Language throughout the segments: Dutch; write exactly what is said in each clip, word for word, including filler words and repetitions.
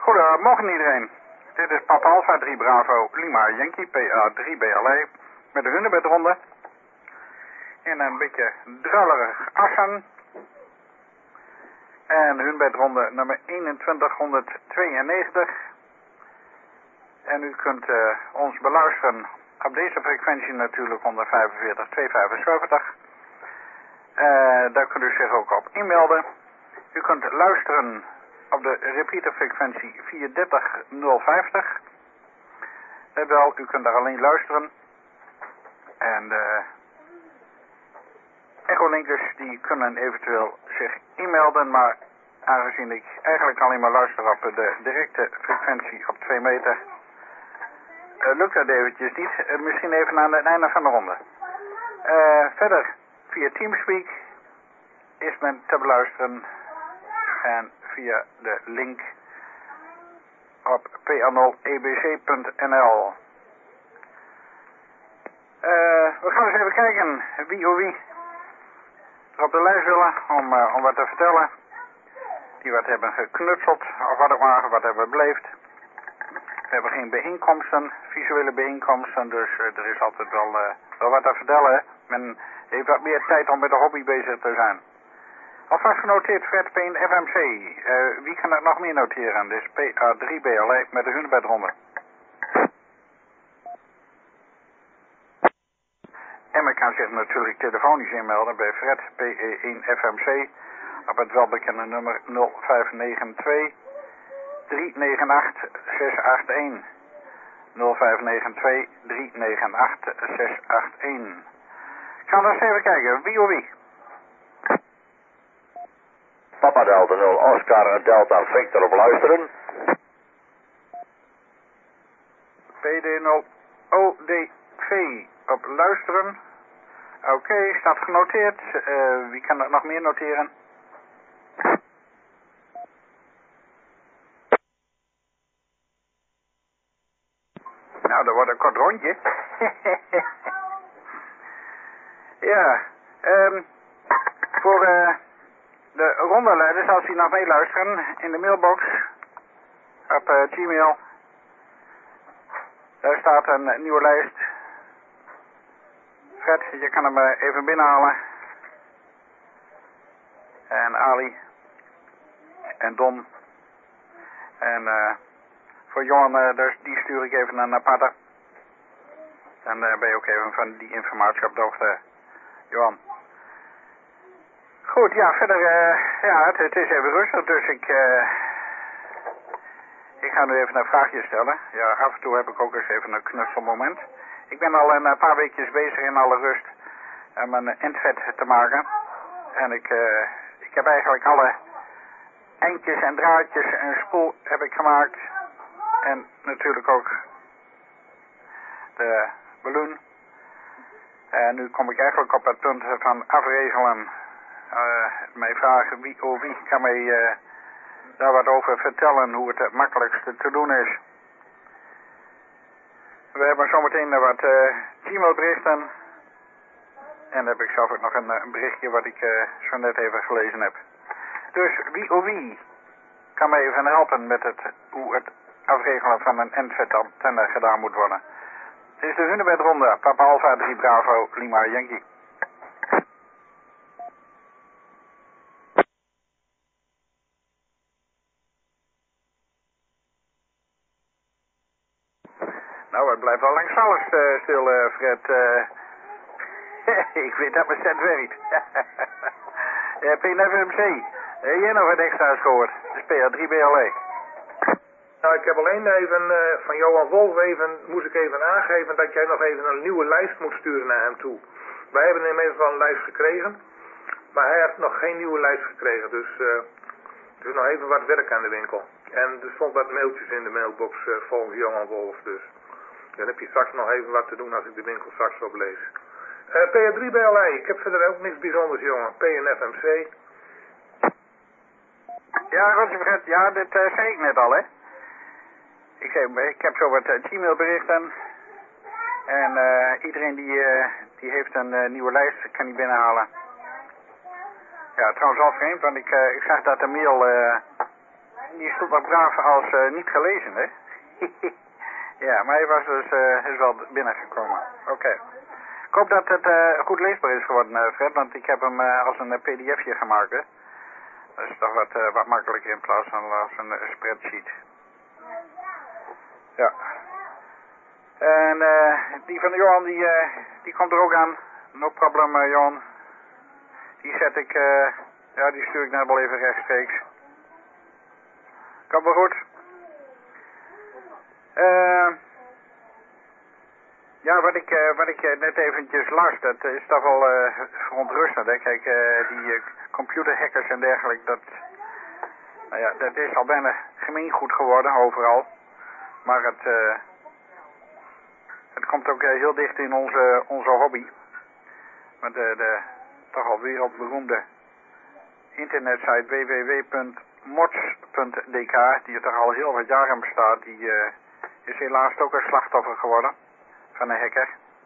Goedemorgen iedereen. Dit is Papa Alpha drie Bravo Lima Yankee P A drie B L E met de hunebedronde. In een beetje druilerig Assen. En hunebedronde nummer eenentwintighonderdtweeënnegentig. En u kunt uh, ons beluisteren op deze frequentie natuurlijk honderdvijfenveertig tweehonderdvijfenzeventig. Uh, daar kunt u zich ook op inmelden. U kunt luisteren op de repeaterfrequentie vierhonderddertig nul vijftig. Let wel, u kunt daar alleen luisteren. En de echolinkers die kunnen eventueel zich inmelden, maar aangezien ik eigenlijk alleen maar luister op de directe frequentie op twee meter, uh, lukt dat eventjes niet. Uh, misschien even aan het einde van de ronde. Uh, verder, via Teamspeak is men te beluisteren en via de link op p a nul e b c punt n l. Uh, we gaan eens even kijken wie of wie er op de lijst willen om, uh, om wat te vertellen. Die wat hebben geknutseld of wat ook maar, wat hebben beleefd. We hebben geen bijeenkomsten, visuele bijeenkomsten, dus uh, er is altijd wel, uh, wel wat te vertellen. Men heeft wat meer tijd om met de hobby bezig te zijn. Alvast genoteerd Fred Peen F M C. Uh, wie kan dat nog meer noteren? Dit is P A drie B L E met de hunebedronde. En men kan zich natuurlijk telefonisch inmelden bij Fred P E één F M C op het welbekende nummer nul vijf negen twee drie negen acht zes acht een. nul vijf negen twee drie negen acht zes acht een. Gaan we eens even kijken, wie of wie? Papa Delta nul, Oscar Delta Victor op luisteren. P D nul O D V op luisteren. Oké, okay, staat genoteerd. Uh, wie kan dat nog meer noteren? Nou, dat wordt een kort rondje. Ja, um, voor uh, de rondeleiders, als die nog meeluisteren, in de mailbox op uh, Gmail, daar staat een uh, nieuwe lijst. Fred, je kan hem uh, even binnenhalen. En Ali. En Don. En uh, voor Johan, uh, dus die stuur ik even een aparte. Dan uh, ben je ook even van die informatie op de hoogte, Johan. Goed, ja, verder, uh, ja, het, het is even rustig, dus ik, uh, ik ga nu even een vraagje stellen. Ja, af en toe heb ik ook eens even een knutselmoment. Ik ben al een paar weekjes bezig in alle rust om een endvet te maken. En ik, uh, ik heb eigenlijk alle eindjes en draadjes en spoel heb ik gemaakt. En natuurlijk ook de balloon. En nu kom ik eigenlijk op het punt van afregelen. Uh, mij vragen wie of wie kan mij uh, daar wat over vertellen hoe het het makkelijkste te doen is. We hebben zometeen wat uh, Gmail-berichten. En dan heb ik zelf ook nog een, een berichtje wat ik uh, zo net even gelezen heb. Dus wie of wie kan mij even helpen met het, hoe het afregelen van een endvet-antenne gedaan moet worden. Dit is de hunebedronde, Papa Alpha drie Bravo Lima Yankee. Nou, het blijft al langs alles uh, stil, uh, Fred. Uh, ik weet dat mijn set werkt. Ja, P N F M C. Heb jij nog wat extra's gehoord? Dus P A drie B L E. Nou, ik heb alleen even uh, van Johan Wolf even, moest ik even aangeven dat jij nog even een nieuwe lijst moet sturen naar hem toe. Wij hebben inmiddels wel een lijst gekregen, maar hij heeft nog geen nieuwe lijst gekregen, dus uh, er is nog even wat werk aan de winkel. En er stond wat mailtjes in de mailbox uh, volgens Johan Wolf, dus dan heb je straks nog even wat te doen als ik de winkel straks oplees. Uh, P A drie B L E, ik heb verder ook niks bijzonders, jongen. P N F M C. Ja, Roger, ja, dit uh, zei ik net al, hè. Ik, zei, ik heb zo wat uh, Gmail berichten. En uh, iedereen die, uh, die heeft een uh, nieuwe lijst, kan die binnenhalen. Ja, trouwens al vreemd, want ik, uh, ik zag dat de mail uh, die stond nog braaf als uh, niet gelezen, hè? Ja, maar hij was dus uh, is wel binnengekomen. Oké. Okay. Ik hoop dat het uh, goed leesbaar is geworden, uh, Fred, want ik heb hem uh, als een uh, pdfje gemaakt, hè. Dat is toch wat, uh, wat makkelijker in plaats van als een uh, spreadsheet. Ja. En uh, die van Johan, die, uh, die komt er ook aan. No problem, uh, Johan. Die zet ik, uh, ja, die stuur ik net wel even rechtstreeks. Komt wel goed. Uh, ja, wat ik, uh, wat ik uh, net eventjes las, dat is toch wel uh, verontrustend, hè. Kijk, uh, die uh, computerhackers en dergelijke, dat, nou ja, dat is al bijna gemeengoed geworden overal. Maar het, uh, het komt ook uh, heel dicht in onze, onze hobby. Met de, de toch al wereldberoemde internetsite w w w punt mods punt d k, die er toch al heel wat jaren bestaat, die uh, is helaas ook een slachtoffer geworden van een hacker.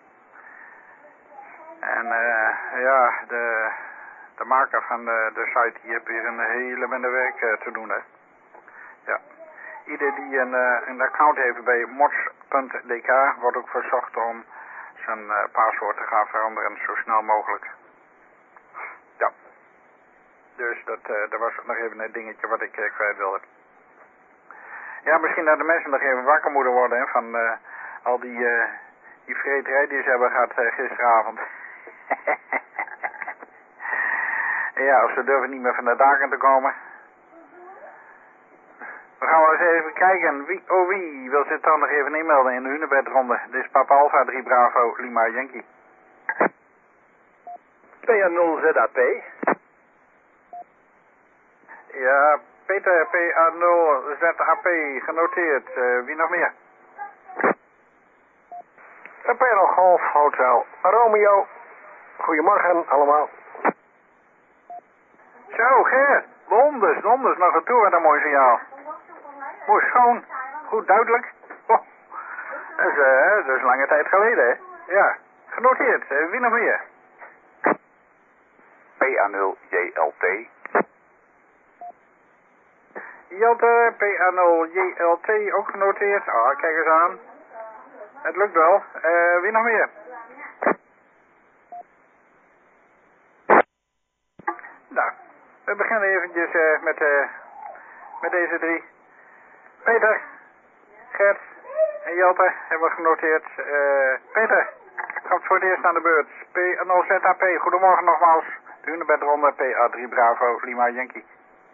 En uh, ja, de, de maker van de, de site, die heeft hier een hele bende werk uh, te doen, hè. Ja. Ieder die een, uh, een account heeft bij mods punt d k wordt ook verzocht om zijn uh, paswoord te gaan veranderen zo snel mogelijk. Ja. Dus dat, uh, dat was nog even een dingetje wat ik uh, kwijt wilde. Ja, misschien dat de mensen nog even wakker moeten worden, hè, van uh, al die, uh, die vreterij die ze hebben gehad uh, gisteravond. Ja, of ze durven niet meer van de daken te komen. We gaan wel eens even kijken. Wie, oh wie wil zich dan nog even inmelden in de Hunebedronde? Dit is Papa Alpha drie Bravo Lima Yankee. P A nul Z A P. Ja, Peter, P A nul Z A P, genoteerd. Uh, wie nog meer? Apero Golf Hotel Romeo. Goedemorgen allemaal. Zo, Ger. Wonders, wonders, nog een toe, wat een mooi signaal. Mooi schoon, goed duidelijk. Oh, dat, is, uh, dat is lange tijd geleden, hè? Ja, genoteerd. Uh, wie nog meer? P A nul J L T. Jelte, P A nul J L T, ook genoteerd. Ah, kijk eens aan. Het lukt wel. Uh, wie nog meer? Nou, we beginnen eventjes uh, met, uh, met deze drie. Peter, Gert en Jelte hebben we genoteerd. Uh, Peter, komt voor het eerst aan de beurt. P A nul Z A P, goedemorgen nogmaals. De Hunebedronde, P A drie Bravo Lima Yankee.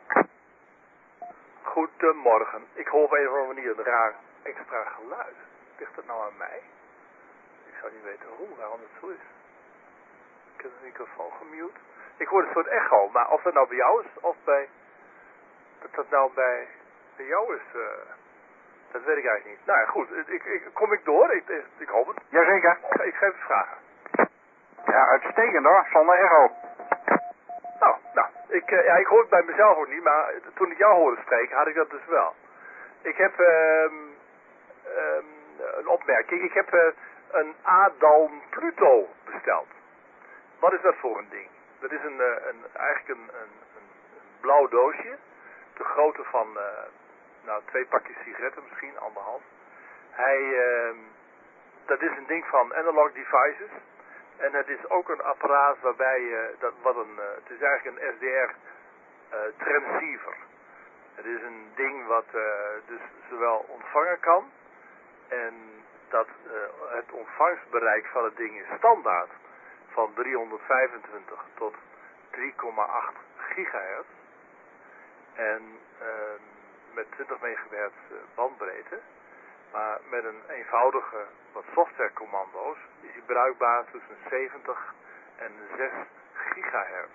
Goedemorgen. Ik hoor op een of andere manier een raar extra geluid. Ligt het nou aan mij? Ik zou niet weten hoe, waarom het zo is. Ik heb de microfoon gemute. Ik hoor een soort echo, maar of dat nou bij jou is of bij... Dat dat nou bij, bij jou is, uh, dat weet ik eigenlijk niet. Nou ja, goed. Ik, ik, kom ik door? Ik, ik, ik hoop het. Jazeker. Ik, ik ga even vragen. Ja, uitstekend hoor, zonder echo. Nou, nou. Ik, uh, ja, ik hoor het bij mezelf ook niet, maar toen ik jou hoorde spreken, had ik dat dus wel. Ik heb um, um, een opmerking. Ik heb uh, een Adalm Pluto besteld. Wat is dat voor een ding? Dat is een, uh, een, eigenlijk een, een, een blauw doosje. De grootte van uh, nou, twee pakjes sigaretten misschien, anderhalf. Hij, uh, dat is een ding van Analog Devices. En het is ook een apparaat waarbij uh, dat wat een, uh, het is eigenlijk een S D R uh, transceiver. Het is een ding wat uh, dus zowel ontvangen kan en dat uh, het ontvangstbereik van het ding is standaard van driehonderdvijfentwintig tot drie komma acht gigahertz en uh, met twintig megahertz bandbreedte. Maar met een eenvoudige wat softwarecommando's is hij bruikbaar tussen zeventig en zes gigahertz.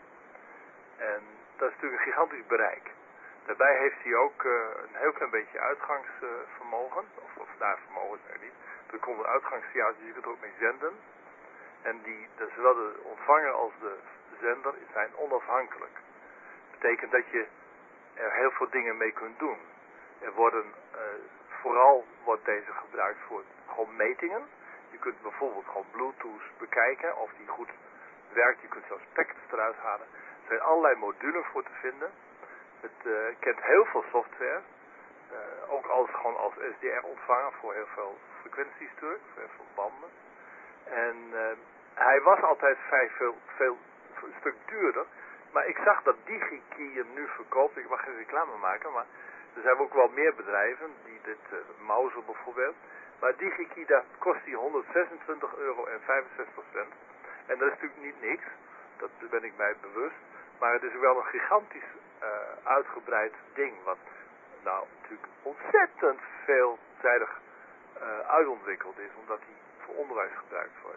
En dat is natuurlijk een gigantisch bereik. Daarbij heeft hij ook uh, een heel klein beetje uitgangsvermogen. Uh, of, of nou, vermogen is er niet. Er komt een uitgangssignaal, dus je kunt er ook mee zenden. En die, dus zowel de ontvanger als de zender zijn onafhankelijk. Dat betekent dat je er heel veel dingen mee kunt doen. Er worden... Uh, Vooral wordt deze gebruikt voor gewoon metingen. Je kunt bijvoorbeeld gewoon Bluetooth bekijken of die goed werkt. Je kunt zelfs packets eruit halen. Er zijn allerlei modules voor te vinden. Het uh, kent heel veel software. Uh, ook als, gewoon als S D R-ontvanger voor heel veel frequenties terug, voor heel veel banden. En uh, hij was altijd vrij veel, veel, een stuk duurder. Maar ik zag dat DigiKey hem nu verkoopt. Ik mag geen reclame maken, maar er zijn ook wel meer bedrijven die dit, uh, Mauser bijvoorbeeld. Maar DigiKey, daar kost die honderdzesentwintig euro en vijfenzestig cent. En dat is natuurlijk niet niks. Dat ben ik mij bewust. Maar het is wel een gigantisch uh, uitgebreid ding. Wat nou natuurlijk ontzettend veelzijdig uh, uitontwikkeld is. Omdat die voor onderwijs gebruikt wordt.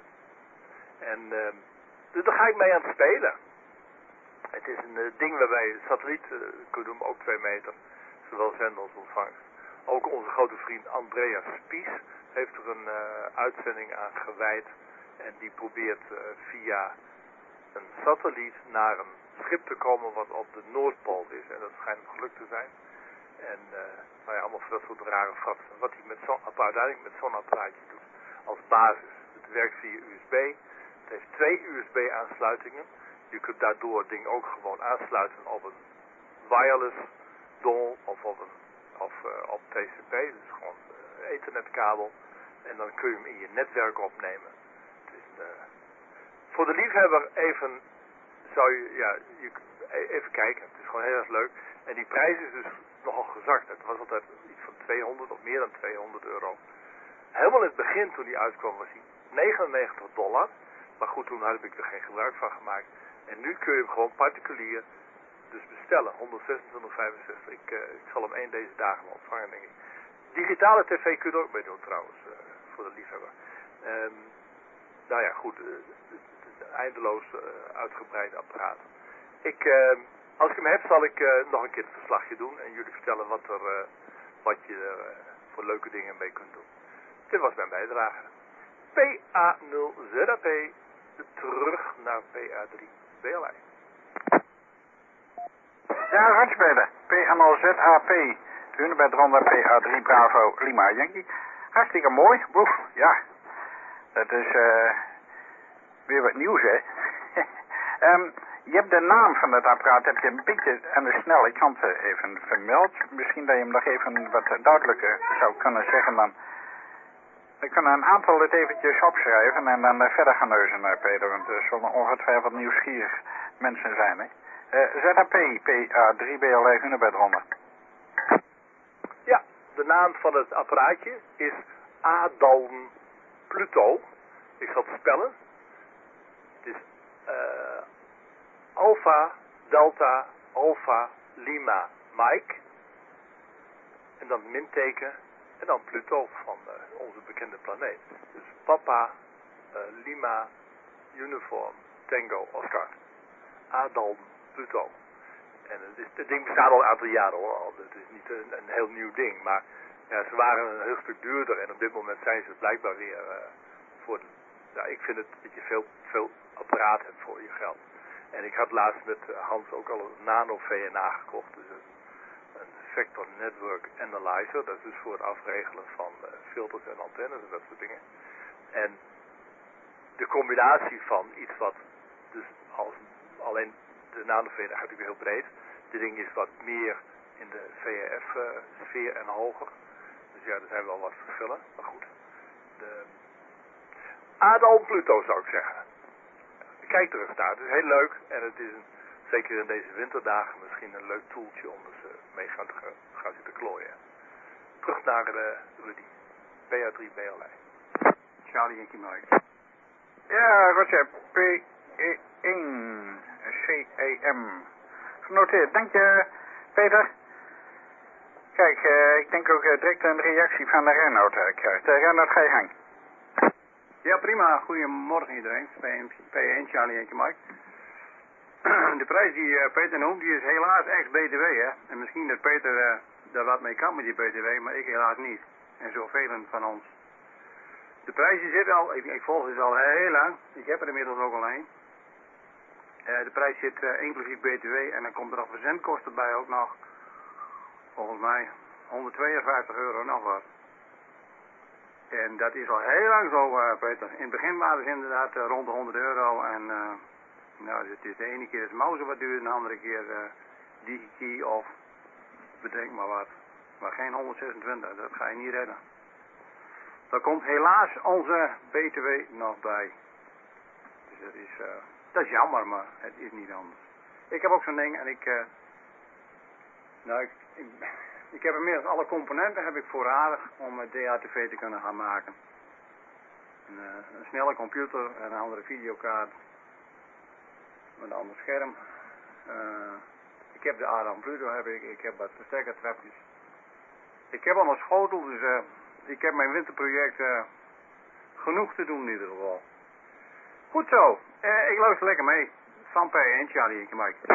En uh, dus daar ga ik mee aan het spelen. Het is een uh, ding waarbij satelliet, uh, kunnen we hem ook twee meter. Zowel zender als ontvangst. Ook onze grote vriend Andreas Spies heeft er een uh, uitzending aan gewijd. En die probeert uh, via een satelliet naar een schip te komen wat op de Noordpool is. En dat schijnt gelukt te zijn. En uh, nou ja, allemaal voor dat soort rare fratsen. Wat hij met zo'n apparaat, uiteindelijk met zo'n apparaatje doet. Als basis. Het werkt via U S B. Het heeft twee U S B aansluitingen. Je kunt daardoor het ding ook gewoon aansluiten op een wireless dongle of op, een, of, uh, op T C P. Dus gewoon uh, ethernetkabel. En dan kun je hem in je netwerk opnemen. Het is, uh, voor de liefhebber even, zou je, ja, je, even kijken. Het is gewoon heel erg leuk. En die prijs is dus nogal gezakt. Het was altijd iets van tweehonderd of meer dan tweehonderd euro. Helemaal in het begin toen die uitkwam was hij negenennegentig dollar. Maar goed, toen heb ik er geen gebruik van gemaakt. En nu kun je hem gewoon particulier dus bestellen. honderdzesentwintig vijfenzestig. Ik, uh, ik zal hem één deze dagen wel ontvangen, denk ik. Digitale tv kun je er ook mee doen trouwens. Uh, voor de liefhebber. Um, nou ja, goed. Uh, het eindeloos uh, uitgebreid apparaat. Ik, uh, als ik hem heb, zal ik uh, nog een keer het verslagje doen. En jullie vertellen wat, er, uh, wat je er uh, voor leuke dingen mee kunt doen. Dit was mijn bijdrage. P A nul Z A P. Terug naar P A drie B L I. Ja, radspelen. P A nul Z A P. Hunebed Ronda P A drie Bravo Lima Yankee. Hartstikke mooi. Boef, ja. Dat is uh, weer wat nieuws, hè. um, je hebt de naam van het apparaat, heb je een beetje aan de snelle kant even vermeld. Misschien dat je hem nog even wat duidelijker zou kunnen zeggen dan. We kunnen een aantal het eventjes opschrijven en dan uh, verder gaan neuzen, uh, Peter. Want er zullen ongetwijfeld nieuwsgierig mensen zijn, hè. Uh, Z A P, P A drie B L I Hunebed Ronda. Ja, de naam van het apparaatje is Adalm Pluto. Ik zal het spellen. Het is uh, Alpha, Delta, Alpha, Lima, Mike. En dan minteken. En dan Pluto van uh, onze bekende planeet. Dus Papa, uh, Lima, Uniform, Tango, Oscar. Adalm Pluto. En het, is, het ding bestaat al een aantal jaren hoor. Het is niet een, een heel nieuw ding. Maar ja, ze waren een heel stuk duurder. En op dit moment zijn ze blijkbaar weer uh, voor de, ja, ik vind het dat je veel, veel apparaat hebt voor je geld. En ik had laatst met Hans ook al een nano V N A gekocht. Dus een, een Vector Network Analyzer. Dat is dus voor het afregelen van uh, filters en antennes en dat soort dingen. En de combinatie van iets wat dus als alleen de nano V N A gaat natuurlijk heel breed. Dit ding is wat meer in de V H F-sfeer uh, en hoger. Dus ja, er zijn wel wat verschillen. Maar goed. De Adalm Pluto zou ik zeggen. Kijk er eens naar. Het is heel leuk. En het is een, zeker in deze winterdagen misschien een leuk toeltje om er mee gaan, te, gaan zitten klooien. Terug naar uh, Rudy. P A drie B L I. Charlie Yankee Mike. Ja, Roger. P E één C E M. Genoteerd. Dank je, Peter. Kijk, uh, ik denk ook uh, direct een reactie van de Reinoud uh, krijgt. Uh, Reinoud, ga je gang. Ja, prima. Goedemorgen iedereen. P één Charlie Yankee Mike. De prijs die uh, Peter noemt, die is helaas ex-B T W, hè. En misschien dat Peter uh, daar wat mee kan met die B T W, maar ik helaas niet. En zoveel van ons. De prijs die zit al, ik, ik volg het al heel lang. Ik heb er inmiddels ook al een. Uh, de prijs zit uh, inclusief B T W en dan komt er nog verzendkosten bij ook nog. Volgens mij honderdtweeënvijftig euro nog wat. En dat is al heel lang zo, uh, Peter. In het begin waren ze inderdaad uh, rond de honderd euro. En uh, nou, het is de ene keer is Mauser wat duur, en de andere keer uh, DigiKey of bedenk maar wat. Maar geen honderdzesentwintig, dat ga je niet redden. Daar komt helaas onze B T W nog bij. Dus dat is, uh, dat is jammer, maar het is niet anders. Ik heb ook zo'n ding en ik, uh, nou ik, ik, ik heb inmiddels alle componenten heb ik voorradig om het D H T V te kunnen gaan maken. Een, uh, een snelle computer en een andere videokaart. Met een ander scherm. Uh, ik heb de Adam Pluto, heb ik, ik heb wat versterkertrapjes. Ik heb al een schotel, dus uh, ik heb mijn winterproject uh, genoeg te doen in ieder geval. Goed zo, uh, ik luister lekker mee. Van P en Charlie en Mike.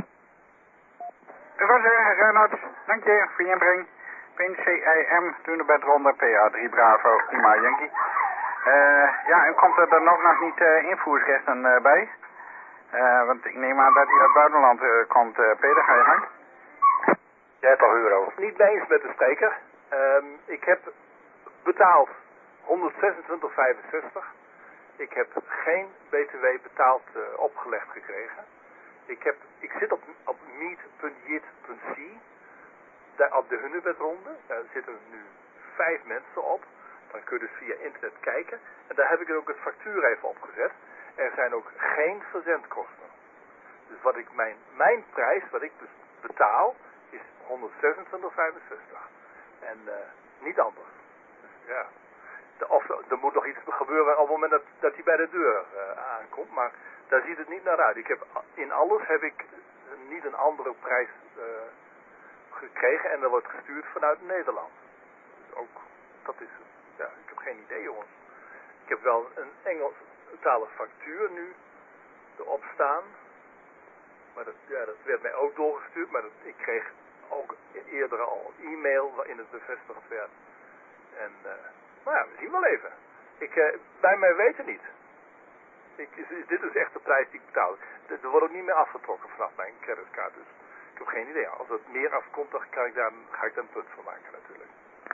Dat was er, Reinoud. Dank je voor je inbreng. P N C I M, doen de bedronde, P A drie Bravo, Lima Yankee. Uh, ja, en komt er dan ook nog niet uh, invoersrechten uh, bij? Uh, want ik neem aan dat hij uit het buitenland uh, komt. Uh, Peter, ga je gang? dertig euro. Niet mee eens met de spreker. Um, ik heb betaald honderdzesentwintig vijfenzestig. Ik heb geen B T W betaald uh, opgelegd gekregen. Ik, heb, ik zit op, op meet punt jit punt c. Daar op de Hunebedronde. Daar zitten nu vijf mensen op. Dan kun je dus via internet kijken. En daar heb ik ook het factuur even opgezet. Er zijn ook geen verzendkosten. Dus wat ik mijn, mijn prijs, wat ik dus betaal, is honderdzesentwintig vijfenzestig. En uh, niet anders. Dus, ja. De, of er moet nog iets gebeuren op het moment dat, dat hij bij de deur uh, aankomt. Maar daar ziet het niet naar uit. Ik heb, in alles heb ik niet een andere prijs uh, gekregen. En dat wordt gestuurd vanuit Nederland. Dus ook, dat is, ja, ik heb geen idee jongens. Ik heb wel een Engelstalige factuur nu erop staan. Maar dat, ja, dat werd mij ook doorgestuurd. Maar dat, ik kreeg ook eerder al een e-mail waarin het bevestigd werd. En, uh, maar ja, we zien wel even. Ik, uh, bij mij weten niet. Ik, is, is dit is echt de prijs die ik betaal. Er wordt ook niet meer afgetrokken vanaf mijn creditcard. Dus ik heb geen idee. Als het meer afkomt, dan kan ik daar, ga ik daar een punt van maken natuurlijk.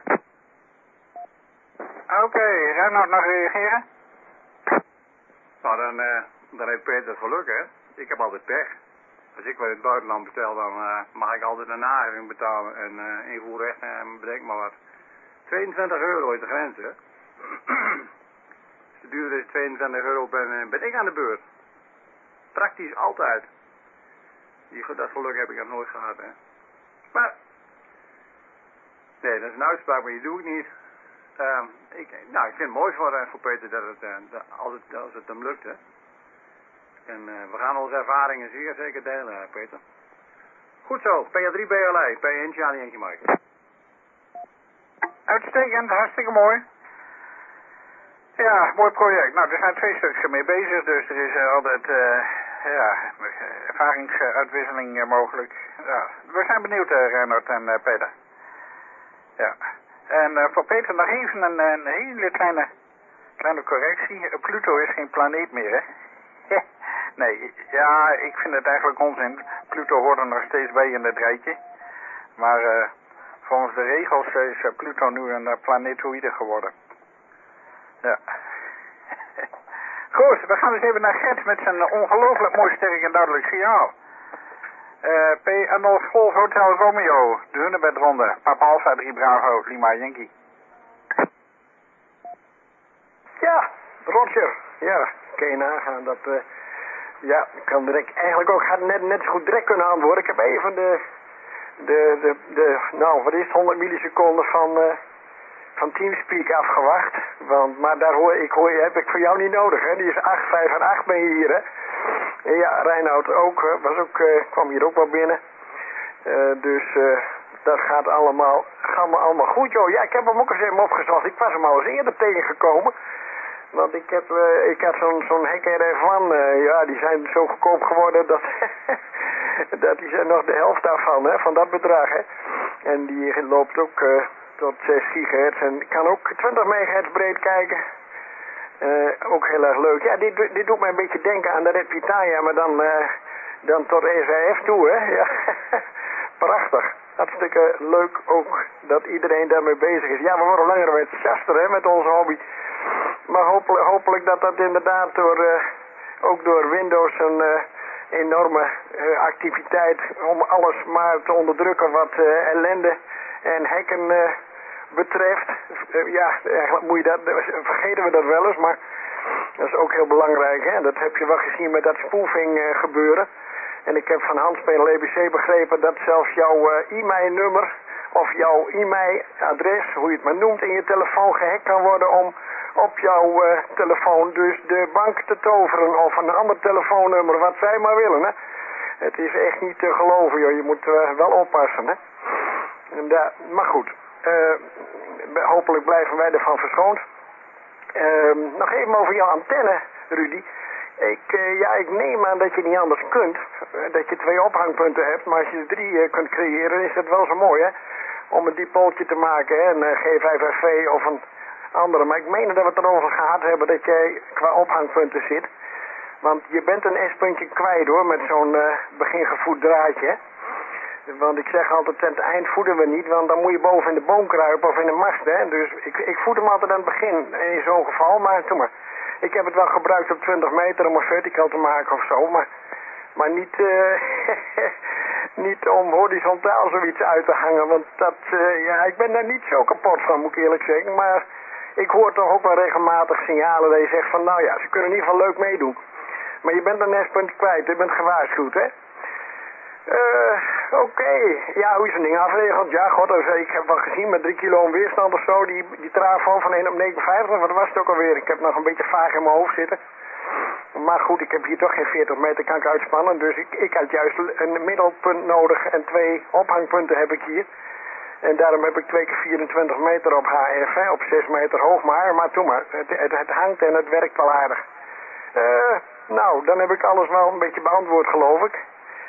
Oké, okay, Reinoud nog reageren? Nou, dan, uh, dan heeft Peter geluk, hè. Ik heb altijd pech. Als ik weer in het buitenland bestel, dan uh, mag ik altijd een naheffing betalen en uh, invoerrechten en bedenk maar wat. tweeëntwintig euro is de grens, hè. Als de duurder is tweeëntwintig euro, ben, ben ik aan de beurt. Praktisch altijd. Die, dat geluk heb ik nog nooit gehad, hè. Maar, nee, dat is een uitspraak, maar die doe ik niet. Uh, ik, nou, ik vind het mooi voor, uh, voor Peter dat het, uh, dat, als, het, als het hem lukt, hè. En uh, we gaan onze ervaringen zeer zeker delen, Peter. Goed zo, P A drie B L I, P N Charlie eentje Mike. Uitstekend, hartstikke mooi. Ja, mooi project. Nou, er zijn twee stuks mee bezig, dus er is uh, altijd uh, ja, ervaringsuitwisseling uh, mogelijk. Ja, we zijn benieuwd, uh, Reinoud en uh, Peter. Ja. En uh, voor Peter nog even een, een hele kleine, kleine correctie. Pluto is geen planeet meer, hè? Nee, ja, ik vind het eigenlijk onzin. Pluto hoort er nog steeds bij in het rijtje. Maar uh, volgens de regels is uh, Pluto nu een uh, planetoïde geworden. Ja. Goed, we gaan eens even naar Gert met zijn ongelooflijk mooi sterk en duidelijk signaal. Uh, P N Golf Hotel Romeo, de Hunebedronde, Papa Alpha drie Bravo, Lima Yankee. Ja, Roger. Ja, kan je nagaan dat... Uh, ja, ik kan direct eigenlijk ook had net, net zo goed direct kunnen antwoorden. Ik heb even de... De, de, de nou, wat is het, honderd milliseconden van... Uh, van Teamspeak afgewacht. Want, maar daar hoor ik, hoor, heb ik voor jou niet nodig, hè. Die is acht, vijf en acht ben je hier, hè. En ja, Reinoud ook, was ook, uh, kwam hier ook wel binnen. Uh, dus uh, dat gaat allemaal, gaat allemaal goed, joh. Ja, ik heb hem ook eens even opgezocht. Ik was hem al eens eerder tegengekomen. Want ik heb, uh, ik had zo'n zo'n Hek R F één, uh, ja, die zijn zo goedkoop geworden dat, dat die zijn nog de helft daarvan, hè, van dat bedrag, hè. En die loopt ook... Uh, tot zes gigahertz en kan ook twintig megahertz breed kijken. Uh, ook heel erg leuk. Ja, dit, dit doet mij een beetje denken aan de Red Pitaya, maar dan, uh, dan tot S I F toe, hè. Ja. Prachtig. Hartstikke leuk ook dat iedereen daarmee bezig is. Ja, we worden langer met chaster, hè, met onze hobby. Maar hopelijk, hopelijk dat dat inderdaad door, uh, ook door Windows een uh, enorme uh, activiteit om alles maar te onderdrukken wat uh, ellende en hekken uh, betreft. Uh, ja, eigenlijk moet je dat, vergeten we dat wel eens, maar dat is ook heel belangrijk. Hè? Dat heb je wel gezien met dat spoofing uh, gebeuren. En ik heb van Handspelen E B C begrepen dat zelfs jouw uh, e-mailnummer of jouw e-mailadres, hoe je het maar noemt, in je telefoon gehackt kan worden om op jouw uh, telefoon dus de bank te toveren of een ander telefoonnummer, wat zij maar willen. Hè? Het is echt niet te geloven, joh. Je moet uh, wel oppassen. Hè? En da maar goed, uh, hopelijk blijven wij ervan verschoond. Uh, nog even over jouw antenne, Rudy. Ik, uh, ja, ik neem aan dat je niet anders kunt. Uh, dat je twee ophangpunten hebt, maar als je er drie uh, kunt creëren, is dat wel zo mooi, hè? Om een dipooltje te maken, hè? Een uh, G vijf F V of een andere. Maar ik meen dat we het erover gehad hebben dat jij qua ophangpunten zit. Want je bent een S-puntje kwijt, hoor, met zo'n uh, begingevoed draadje, hè? Want ik zeg altijd, aan het eind voeden we niet, want dan moet je boven in de boom kruipen of in de mast, hè. Dus ik, ik voed hem altijd aan het begin, in zo'n geval, maar doe maar. Ik heb het wel gebruikt op twintig meter om een vertical te maken of zo, maar, maar niet, uh, niet om horizontaal zoiets uit te hangen, want dat, uh, ja, ik ben daar niet zo kapot van, moet ik eerlijk zeggen, maar ik hoor toch ook wel regelmatig signalen dat je zegt van, nou ja, ze kunnen in ieder geval leuk meedoen. Maar je bent een S-punt kwijt, je bent gewaarschuwd, hè. Uh, Oké, okay. Ja, hoe is een ding afgeregeld? Ja, god, dus, ik heb wel gezien met drie kilo om weerstand of zo, die, die trafo van één op negenenvijftig, wat was het ook alweer? Ik heb nog een beetje vaag in mijn hoofd zitten. Maar goed, ik heb hier toch geen veertig meter, kan ik uitspannen, dus ik, ik had juist een middelpunt nodig en twee ophangpunten heb ik hier. En daarom heb ik twee keer vierentwintig meter op H F, hè, op zes meter hoog, maar, maar toe maar, het, het, het hangt en het werkt wel aardig. Uh, nou, dan heb ik alles wel een beetje beantwoord, geloof ik.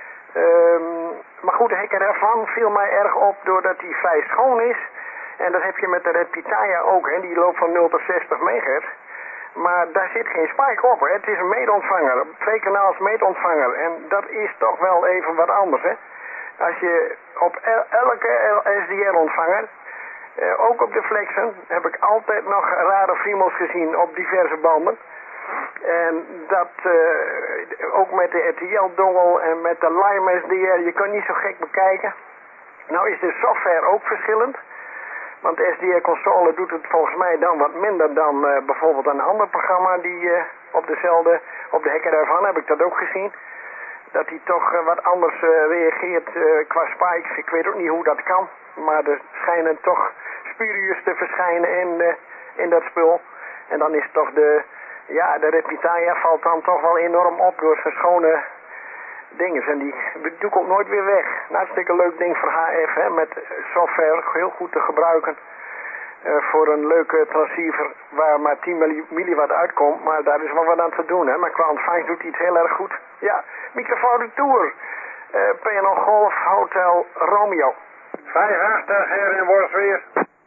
Um, maar goed, de hekker ervan viel mij erg op doordat hij vrij schoon is. En dat heb je met de Red Pitaya ook, hè. Die loopt van nul tot zestig megahertz. Maar daar zit geen spike op, hè. Het is een meetontvanger, twee kanaals meetontvanger. En dat is toch wel even wat anders, hè. Als je op el elke S D R-ontvanger, uh, ook op de Flexen, heb ik altijd nog rare friemels gezien op diverse banden. En dat uh, ook met de R T L-dongel en met de Lime S D R, je kan niet zo gek bekijken. Nou is de software ook verschillend. Want de S D R-console doet het volgens mij dan wat minder dan uh, bijvoorbeeld een ander programma die uh, op dezelfde, op de hekker daarvan heb ik dat ook gezien. Dat hij toch uh, wat anders uh, reageert uh, qua spikes. Ik weet ook niet hoe dat kan. Maar er schijnen toch spurious te verschijnen in, uh, in dat spul. En dan is toch de... Ja, de Red Pitaya valt dan toch wel enorm op door zijn schone dingen. En die doe ik ook nooit weer weg. Een hartstikke leuk ding voor H F, hè, met software heel goed te gebruiken. Uh, voor een leuke transceiver waar maar tien milliwatt uitkomt. Maar daar is wel wat aan te doen, hè. Maar qua ontvangst doet hij het heel erg goed. Ja, microfoon retour. Uh, P N O Golf Hotel Romeo. vijfentachtig her in Borsweer.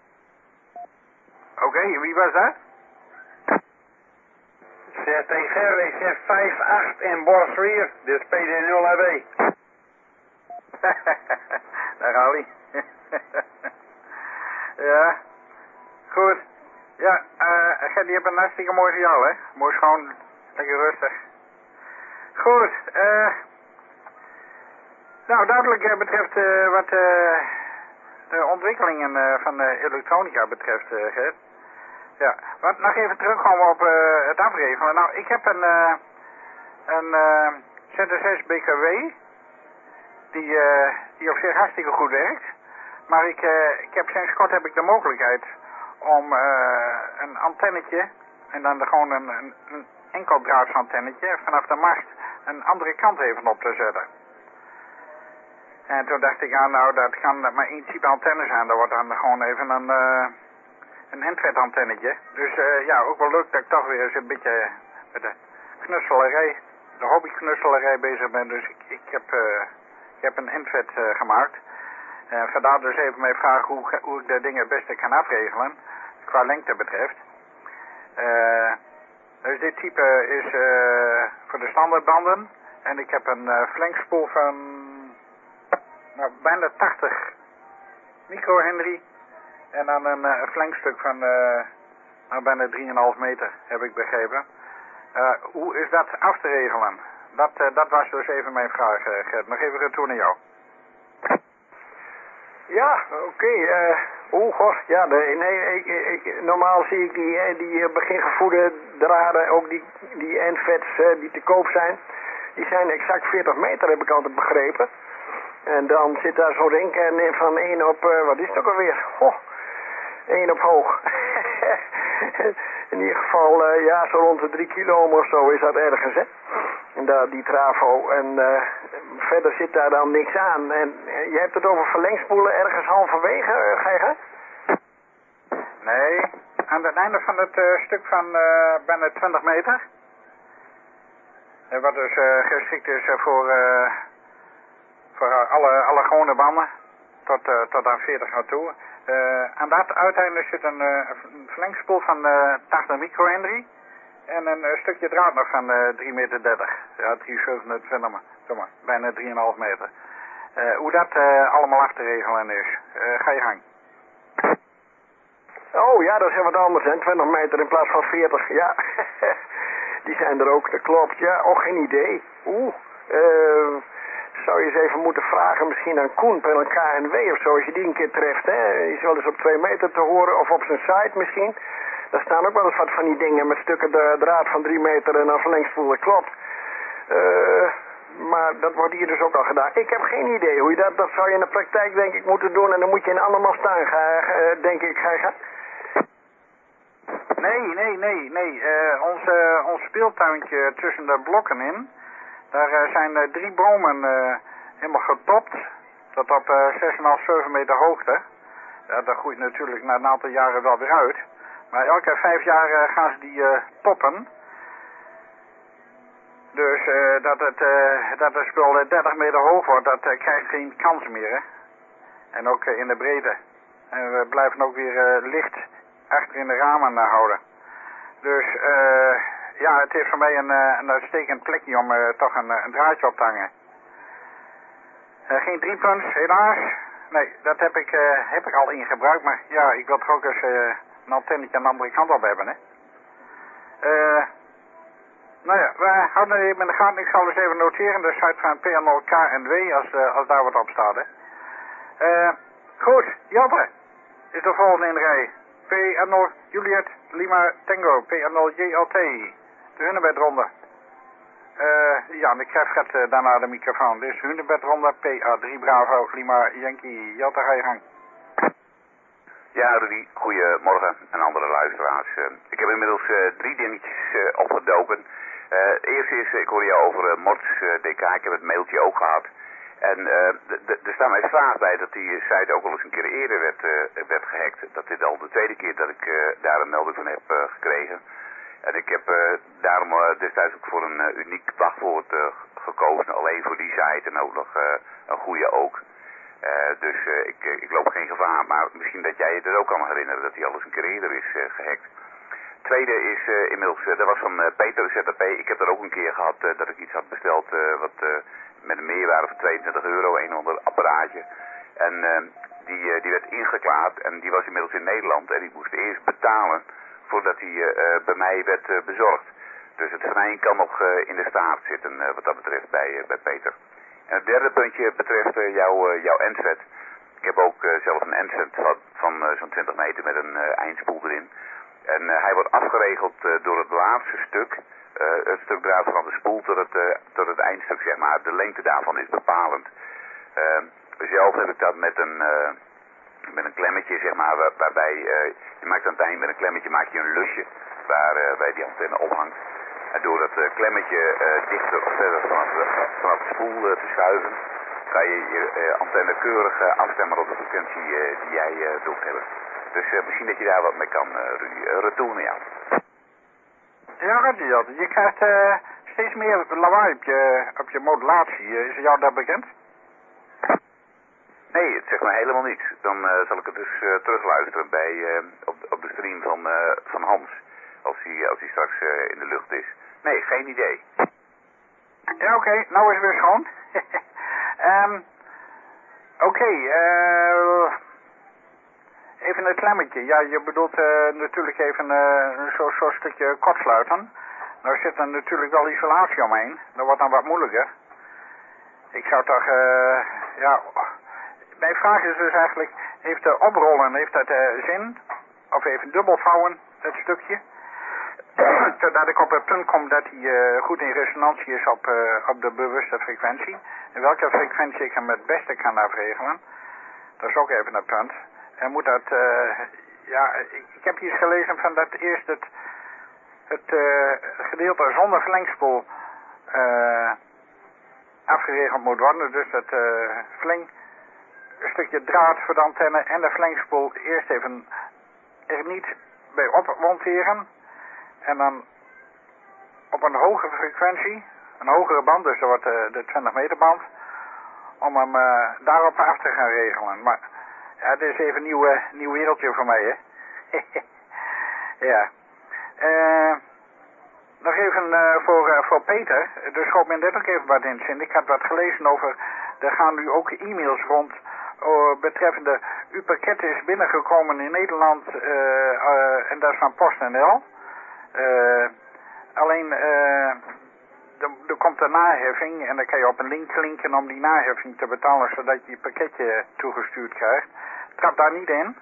Oké, okay, wie was dat? Zet tegen Gerry, zet vijf acht in Borsweer, dus P D nul A B. Daar gaan we. Ja, goed. Ja, uh, Gert, die heeft een hartstikke mooi signaal, hè? Mooi schoon, lekker rustig. Goed, eh... Uh, nou, duidelijk uh, betreft uh, wat uh, de ontwikkelingen uh, van uh, elektronica betreft, uh, Gert. Ja, wat nog even terugkomen op uh, het afregelen. Nou, ik heb een, uh, een uh, Z S S B K W die, uh, die op zich hartstikke goed werkt. Maar ik, uh, ik heb sinds kort heb ik de mogelijkheid om uh, een antennetje en dan de, gewoon een, een, een enkeldraadsantennetje vanaf de mast een andere kant even op te zetten. En toen dacht ik, ah, nou, dat kan maar één type antenne zijn. Dat wordt dan gewoon even een... Uh, Een handvetantennetje. Dus uh, ja, ook wel leuk dat ik toch weer eens een beetje met de knutselarij, de hobbyknutselarij bezig ben. Dus ik, ik, heb, uh, ik heb een handvet uh, gemaakt. Uh, vandaar dus even mijn vraag hoe, hoe ik de dingen het beste kan afregelen, qua lengte betreft. Uh, dus dit type is uh, voor de standaardbanden. En ik heb een uh, flankspoel van nou, bijna tachtig microhenry. En dan een uh, flankstuk van uh, nou, bijna drie komma vijf meter, heb ik begrepen. Uh, hoe is dat af te regelen? dat, uh, dat was dus even mijn vraag, uh, Gert. Nog even retour naar jou. Ja, oké. Okay, uh, Oeh, goh, ja, de, nee, ik, ik, normaal zie ik die, die begingevoerde draden, ook die, die endvets uh, die te koop zijn. Die zijn exact veertig meter, heb ik altijd begrepen. En dan zit daar zo'n ring in van één op, uh, wat is het ook alweer? Oh, één op hoog. In ieder geval, uh, ja, zo rond de drie kilo of zo is dat ergens, hè. En daar die travo. En uh, verder zit daar dan niks aan. En uh, je hebt het over verlengspoelen ergens halverwege, uh, G G? Nee, aan het einde van het uh, stuk van uh, bijna twintig meter. Uh, wat dus uh, geschikt is uh, voor, uh, voor uh, alle, alle gewone banden. Tot, uh, tot aan veertig naartoe. Uh, aan dat uiteinde zit een, uh, een verlengspoel van uh, tachtig micro-henry. En een uh, stukje draad nog van uh, drie meter dertig. Ja, drie zevenentwintig, maar, zeg maar, bijna drie komma vijf meter. Uh, hoe dat uh, allemaal af te regelen is, uh, ga je gang. Oh ja, dat is wat anders, hè. twintig meter in plaats van veertig, ja. Die zijn er ook, dat klopt, ja. Oh, geen idee. Oeh, uh, zou je eens even moeten vragen, misschien aan Koen bij een K N W of zo, als je die een keer treft, hè. Die is wel eens op twee meter te horen, of op zijn site misschien. Daar staan ook wel eens wat van die dingen met stukken de draad van drie meter en een verlengspoel, dat klopt. Uh, maar dat wordt hier dus ook al gedaan. Ik heb geen idee hoe je dat, dat zou je in de praktijk denk ik moeten doen en dan moet je in andermans tuin gaan, uh, denk ik, gaan. Nee, nee, nee, nee. Uh, ons, uh, ons speeltuintje tussen de blokken in, daar uh, zijn uh, drie bomen uh, helemaal getopt, tot op uh, zes komma vijf, zeven meter hoogte. Ja, dat groeit natuurlijk na een aantal jaren wel weer uit. Maar elke vijf jaar uh, gaan ze die uh, toppen. Dus uh, dat, het, uh, dat het spul uh, dertig meter hoog wordt, dat uh, krijgt geen kans meer. Hè? En ook uh, in de breedte. En we blijven ook weer uh, licht achter in de ramen uh, houden. Dus uh, ja, het is voor mij een, uh, een uitstekend plekje om uh, toch een, een draadje op te hangen. Uh, geen driepunts, helaas. Nee, dat heb ik, uh, heb ik al ingebruikt. Maar ja, ik wil toch ook eens uh, een antennetje aan de andere kant op hebben, hè. Uh, nou ja, we houden het even in de gaten. Ik zal eens even noteren de site van P N L K N W als, uh, als daar wat op staat, hè. Uh, goed, Jappe is de volgende in de rij. P N L Juliet Lima Tango, P N L J L T. De Hunebedronde. Uh, ja, en ik krijg het uh, daarna de microfoon. Dit is Hunebedronde, P A drie Bravo, Lima Yankee. Jappe, ga je gang. Ja, Rudy, goedemorgen en andere luisteraars. Uh, ik heb inmiddels uh, drie dingetjes uh, opgedoken. Uh, eerst is, ik hoorde jou over uh, Morts uh, D K, ik heb het mailtje ook gehad. En uh, er staat mij vraag bij dat die site ook al eens een keer eerder werd, uh, werd gehackt. Dat dit al de tweede keer dat ik uh, daar een melding van heb uh, gekregen. En ik heb uh, daarom uh, destijds ook voor een uh, uniek wachtwoord uh, gekozen. Alleen voor die site en ook nog uh, een goede ook. Uh, dus uh, ik, uh, ik loop geen gevaar, maar misschien dat jij je er ook kan herinneren dat hij al eens een keer eerder is uh, gehackt. Tweede is uh, inmiddels, uh, dat was van uh, Peter Z P. Ik heb er ook een keer gehad uh, dat ik iets had besteld uh, wat uh, met een meerwaarde van tweeëntwintig euro, een of ander apparaatje. En uh, die, uh, die werd ingeklaard en die was inmiddels in Nederland en ik moest eerst betalen voordat hij uh, bij mij werd uh, bezorgd. Dus het venijn kan nog uh, in de staart zitten uh, wat dat betreft bij, uh, bij Peter. En het derde puntje betreft uh, jouw, uh, jouw endset. Ik heb ook uh, zelf een endset van, van uh, zo'n twintig meter met een uh, eindspoel erin. En uh, hij wordt afgeregeld uh, door het laatste stuk. Uh, het stuk draad van de spoel tot het, uh, tot het eindstuk, zeg maar. De lengte daarvan is bepalend. Uh, zelf heb ik dat met een, uh, met een klemmetje, zeg maar, waar, waarbij uh, je maakt aan het eind met een klemmetje maak je een lusje waar, uh, waar die antenne ophangt. En door dat uh, klemmetje uh, dichter of verder vanaf de, vanaf de spoel uh, te schuiven, kan je je uh, antenne keurig uh, afstemmen op de frequentie uh, die jij uh, wilt hebben. Dus uh, misschien dat je daar wat mee kan, uh, Rudy. Uh, retour naar jou. Ja, Rudy, je krijgt uh, steeds meer lawaai op je, op je modulatie. Uh, is jou dat bekend? Nee, het zegt mij helemaal niets. Dan uh, zal ik het dus uh, terugluisteren bij, uh, op, op de stream van, uh, van Hans. Als hij, als hij straks uh, in de lucht is. Nee, geen idee. Ja, oké. Okay. Nou is het weer schoon. um, oké, okay, uh, even een klemmetje. Ja, je bedoelt uh, natuurlijk even uh, zo'n zo stukje kortsluiten. Nou zit er natuurlijk wel isolatie omheen. Dat wordt dan wat moeilijker. Ik zou toch, uh, ja... Mijn vraag is dus eigenlijk, heeft de oprollen, heeft dat uh, zin? Of even dubbelvouwen, dat stukje? Zodat ik op het punt kom dat hij uh, goed in resonantie is op, uh, op de bewuste frequentie. En welke frequentie ik hem het beste kan afregelen. Dat is ook even een punt. En moet dat, uh, ja, ik, ik heb hier gelezen van dat eerst het, het uh, gedeelte zonder verlengspoel uh, afgeregeld moet worden. Dus het uh, verleng, een stukje draad voor de antenne en de verlengspoel eerst even er niet bij op monteren. En dan op een hogere frequentie, een hogere band, dus dat wordt uh, de twintig meter band, om hem uh, daarop af te gaan regelen. Maar ja, het is even een nieuw, uh, nieuw wereldje voor mij, hè. Ja. Uh, nog even uh, voor, uh, voor Peter, er schoot me net ook even wat in het zin. Ik had wat gelezen over, er gaan nu ook e-mails rond uh, betreffende, uw pakket is binnengekomen in Nederland uh, uh, en dat is van PostNL. Uh, alleen, uh, er komt een naheffing en dan kan je op een link klinken om die naheffing te betalen zodat je je pakketje toegestuurd krijgt. Trap daar niet in.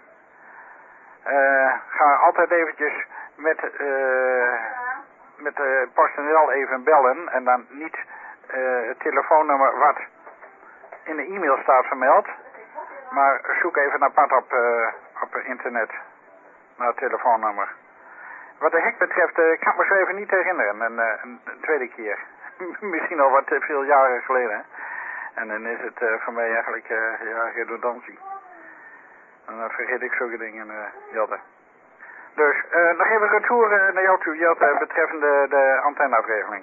Uh, ga altijd eventjes met, uh, met uh, PostNL even bellen en dan niet uh, het telefoonnummer wat in de e-mail staat vermeld. Maar zoek even apart op, uh, op internet naar het telefoonnummer. Wat de hek betreft, uh, ik kan me zo even niet herinneren, een, een, een tweede keer. Misschien al wat uh, veel jaren geleden. Hè? En dan is het uh, voor mij eigenlijk uh, ja, redundantie. En dan vergeet ik zulke dingen, uh, Jelte. Dus, uh, nog even retour uh, naar jou toe, Jelte, betreffende de antenneafregeling.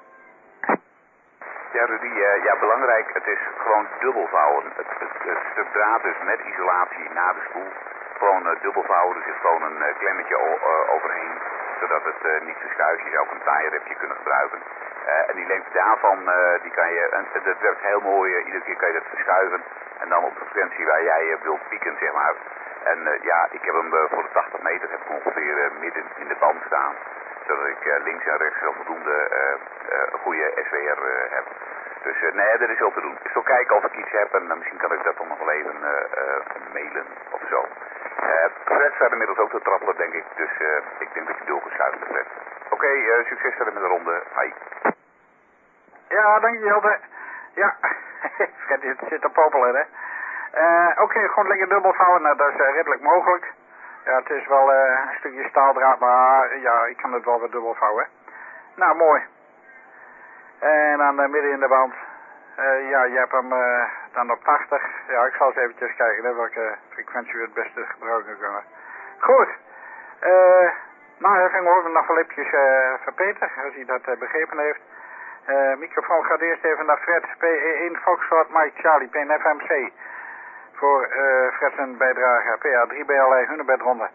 Ja, Rudy, uh, ja, belangrijk, het is gewoon dubbelvouwen. Het, het, het stuk draad dus met isolatie na de spoel. Gewoon uh, dubbelvouwen, er zit gewoon een uh, klemmetje o, uh, overheen, zodat het uh, niet verschuift. Je zou ook een taaierrepje kunnen gebruiken. Uh, en die lengte daarvan, uh, die kan je, en dat werkt heel mooi, uh, iedere keer kan je dat verschuiven. En dan op de frequentie waar jij uh, wilt pieken, zeg maar. En uh, ja, ik heb hem uh, voor de tachtig meter heb ik ongeveer uh, midden in de band staan. Zodat ik uh, links en rechts wel voldoende uh, uh, goede S W R uh, heb. Dus uh, nee, dat is wel te doen. Ik zal kijken of ik iets heb en uh, misschien kan ik dat dan nog wel even uh, uh, mailen of zo. Uh, Fred staat inmiddels ook te trappelen, denk ik. Dus uh, ik denk dat je door kunt sluiten met Fred. Oké, okay, uh, succes verder met de ronde. Hoi. Ja, dank je, Jelte. Ja, Fred zit, zit op popelen, hè. Uh, Oké, okay, gewoon lekker dubbelvouwen. Nou, dat is uh, redelijk mogelijk. Ja, het is wel uh, een stukje staaldraad, maar uh, ja, ik kan het wel weer dubbelvouwen. Nou, mooi. En dan uh, midden in de band. Uh, ja, je hebt hem uh, dan op tachtig. Ja, ik zal eens eventjes kijken hè, welke frequentie we het beste gebruiken kunnen. Goed. Uh, naheffing horen we nog wel eventjes uh, van Peter, als hij dat uh, begrepen heeft. Uh, microfoon gaat eerst even naar Fred. P E één Foxtrot Mike Charlie, P N F M C. Voor uh, Fred zijn bijdrage. P A drie B L I, Hunebedronde.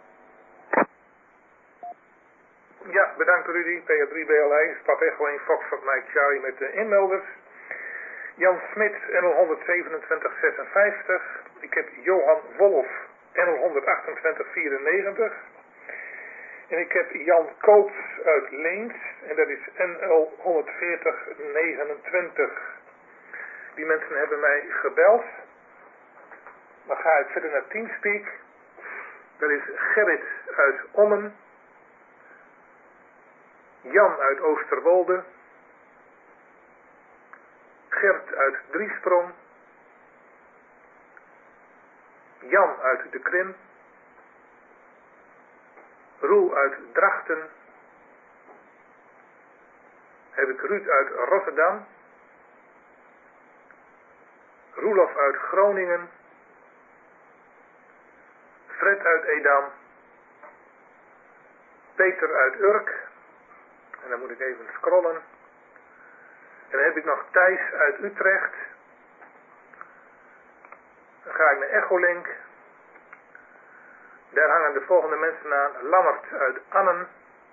Ja, bedankt Rudy. P A drie B L I, stap Echo één Foxtrot Mike Charlie met de inmelders. Jan Smit, N L honderdzevenentwintig zesenvijftig. Ik heb Johan Wolf, N L honderdachtentwintig vierennegentig. En ik heb Jan Koops uit Leens, en dat is N L honderdveertig negenentwintig. Die mensen hebben mij gebeld. Dan ga ik verder naar Teamspeak. Dat is Gerrit uit Ommen. Jan uit Oosterwolde. Gert uit Driesprong. Jan uit de Krim. Roel uit Drachten. Heb ik Ruud uit Rotterdam. Roelof uit Groningen. Fred uit Edam. Peter uit Urk. En dan moet ik even scrollen. En dan heb ik nog Thijs uit Utrecht. Dan ga ik naar Echolink. Daar hangen de volgende mensen aan. Lammert uit Annen.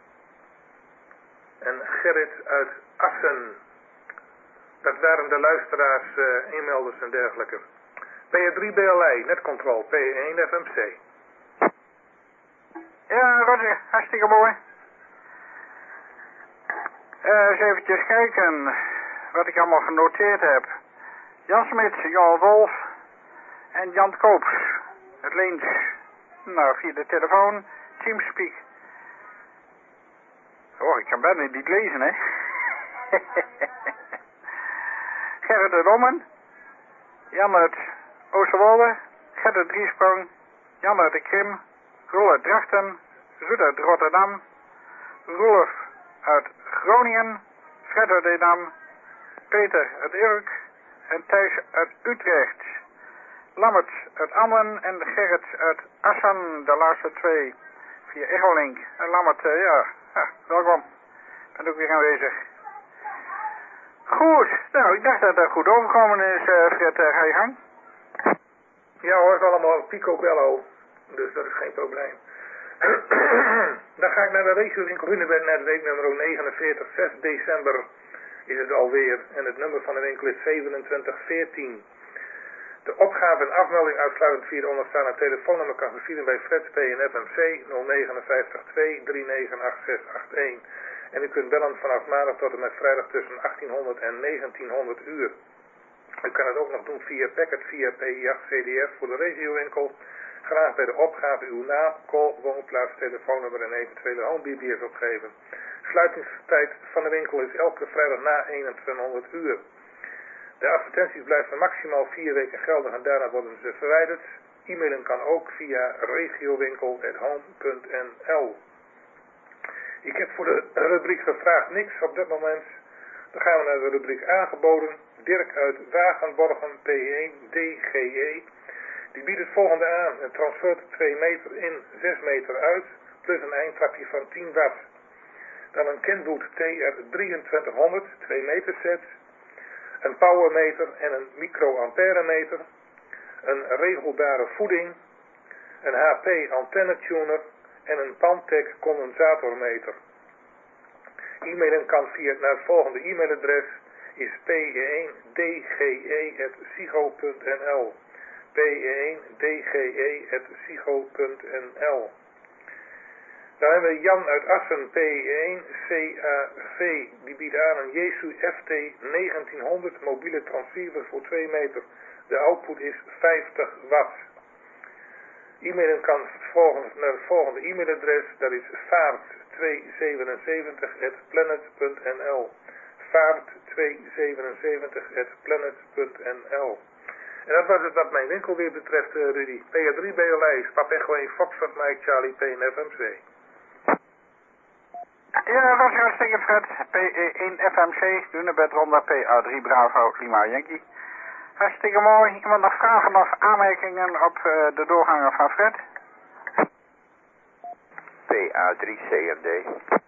En Gerrit uit Assen. Dat waren de luisteraars, uh, e-melders en dergelijke. P A drie B L I, netcontrol, P één F M C. Ja, Roger, hartstikke mooi. Uh, eens eventjes kijken wat ik allemaal genoteerd heb. Jan Smit, Johan Wolf en Jan Koops. Het leent, nou, via de telefoon, Teamspeak. Oh, ik kan bijna niet lezen, hè. Gerrit de Dommen, Jan uit Oosterwolde, Gert uit Driesprong, Jan uit de Krim, Roel uit Drachten, Ruud uit Rotterdam, Roelof uit Groningen, Fred uit Edam, Peter uit Urk en Thijs uit Utrecht. Lammert uit Ammen en Gerrit uit Assen, de laatste twee via Echolink. En Lammert, uh, ja, ja, welkom. Ben ook weer aanwezig. Goed, nou, ik dacht dat dat goed overkomen is, uh, Fred, uh, ga je gang? Ja hoor, het is allemaal picobello, dus dat is geen probleem. Dan ga ik naar de regiowinkel Hunebed, naar de week nummer negenenveertig, zes december is het alweer. En het nummer van de winkel is zevenentwintig veertien. De opgave en afmelding uitsluitend via de onderstaande telefoonnummer kan geschieden bij Freds P en F M C nul negen vijf twee drie negen acht zes acht een. En u kunt bellen vanaf maandag tot en met vrijdag tussen achttienhonderd en negentienhonderd uur. U kan het ook nog doen via Packet, via P I acht C D F voor de regiowinkel. Graag bij de opgave uw naam, call, woonplaats, telefoonnummer en eventuele home B B S opgeven. Sluitingstijd van de winkel is elke vrijdag na eenentwintighonderd uur. De advertenties blijven maximaal vier weken geldig en daarna worden ze verwijderd. E-mailen kan ook via regiowinkel at home punt n l. Ik heb voor de rubriek gevraagd niks op dit moment. Dan gaan we naar de rubriek aangeboden. Dirk uit Wagenborgen P één D G E. Die biedt het volgende aan. Een transfer twee meter in, zes meter uit. Plus een eindtrapje van tien watt. Dan een Kenwood T R drieëntwintighonderd, twee meter set. Een powermeter en een microamperemeter. Een regelbare voeding. Een H P antennetuner. En een Pantec condensatormeter. E-mailen kan via naar het volgende e-mailadres is p één d g e at sigo punt n l. p één d g e at sigo punt n l. Dan hebben we Jan uit Assen, P één C A V, die biedt aan een Jesu F T negentienhonderd mobiele transceiver voor twee meter. De output is vijftig watt. E-mailen kan volgens, naar het volgende e-mailadres, dat is vaart tweehonderdzevenenzeventig at planet punt n l. vaart tweehonderdzevenenzeventig at planet punt n l. En dat was het wat mijn winkel weer betreft, uh, Rudy. P A drie B L I, Pap Echo één Foxtrot Mike Charlie P en F M C. Ja, dat was hartstikke Fred. P één F M C, Hunebed Ronda P A drie Bravo Lima Yankee. Hartstikke mooi. Iemand nog vragen of aanmerkingen op uh, de doorgangen van Fred? P A drie C M D.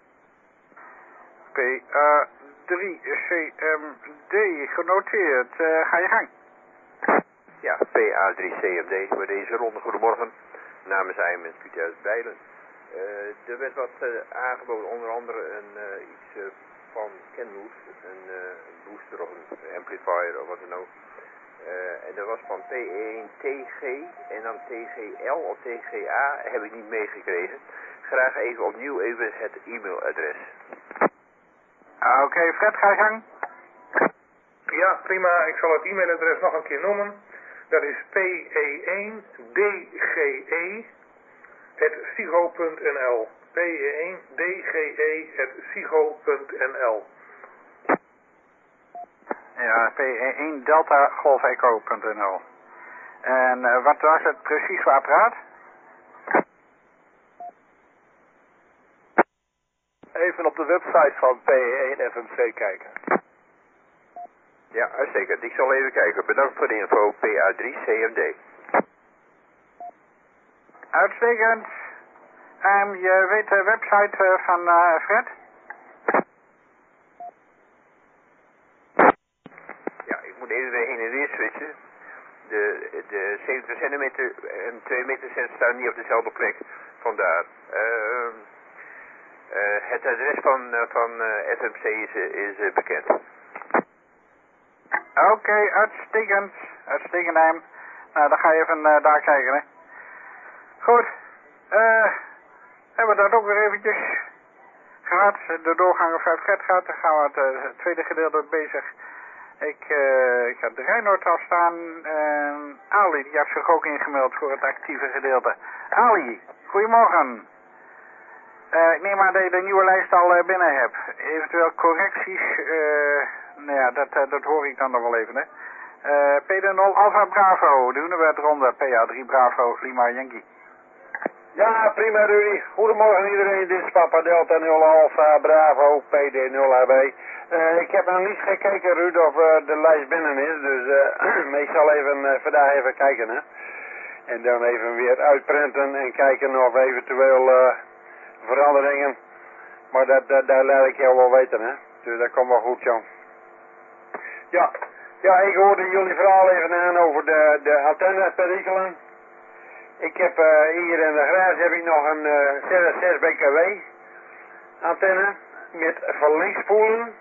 P A drie C M D, genoteerd. Uh, ga je gang. Ja, P A drie C M D voor deze ronde. Goedemorgen. Namens Eimens Pieter uit Bijlen. Uh, er werd wat uh, aangeboden, onder andere een, uh, iets uh, van Kenwood, een uh, booster of een amplifier of wat dan ook. Uh, en dat was van P één T G en dan T G L of T G A heb ik niet meegekregen. Graag even opnieuw even het e-mailadres. Oké, okay, Fred, ga je gang. Ja, prima. Ik zal het e-mailadres nog een keer noemen. Dat is P één D G E at sigo punt n l. P één D G E at sigo punt n l. Ja, P één Delta Golf Echo punt n l. En uh, wat was het precies voor apparaat? Even op de website van P één F M C kijken. Ja, uitstekend. Ik zal even kijken. Bedankt voor de info. P A drie C M D. Uitstekend. Um, je weet de website uh, van uh, Fred? Ja, ik moet even weer heen en weer switchen. De, de zeventig centimeter en twee meter set staan niet op dezelfde plek. Vandaar. Uh, uh, het adres van, uh, van uh, F M C is, is uh, bekend. Oké, okay, uitstekend. Uitstekend, Heim. Nou, dan ga je even uh, daar kijken, hè. Goed. Eh... Uh, hebben we dat ook weer eventjes gehad. gehad. De doorgang op Zuid-Gert gaat. Dan gaan we het, uh, het tweede gedeelte bezig. Ik, uh, ik heb de Rijnoord al staan. Uh, Ali, die heeft zich ook ingemeld voor het actieve gedeelte. Ali, goedemorgen. Uh, ik neem aan dat je de nieuwe lijst al uh, binnen hebt. Eventueel correcties. Uh, nou ja, dat, uh, dat hoor ik dan nog wel even, hè. Uh, P D nul Alpha Bravo, de Hunebedronde, P A drie Bravo, Lima Yankee. Ja, prima Rudy. Goedemorgen iedereen, dit is Papa Delta nul Alpha Bravo, P D nul A B. Uh, ik heb nog niet gekeken, Ruud, of uh, de lijst binnen is, dus uh, ik zal even uh, vandaag even kijken, hè. En dan even weer uitprinten en kijken of eventueel uh, veranderingen. Maar dat, dat, dat laat ik jou wel weten, hè. Dus dat komt wel goed, zo. Ja, ja, ik hoorde jullie verhaal even aan over de, de antenneperikelen. Ik heb uh, hier in de garage heb ik nog een uh, zes B K W antenne met verlengspoelen.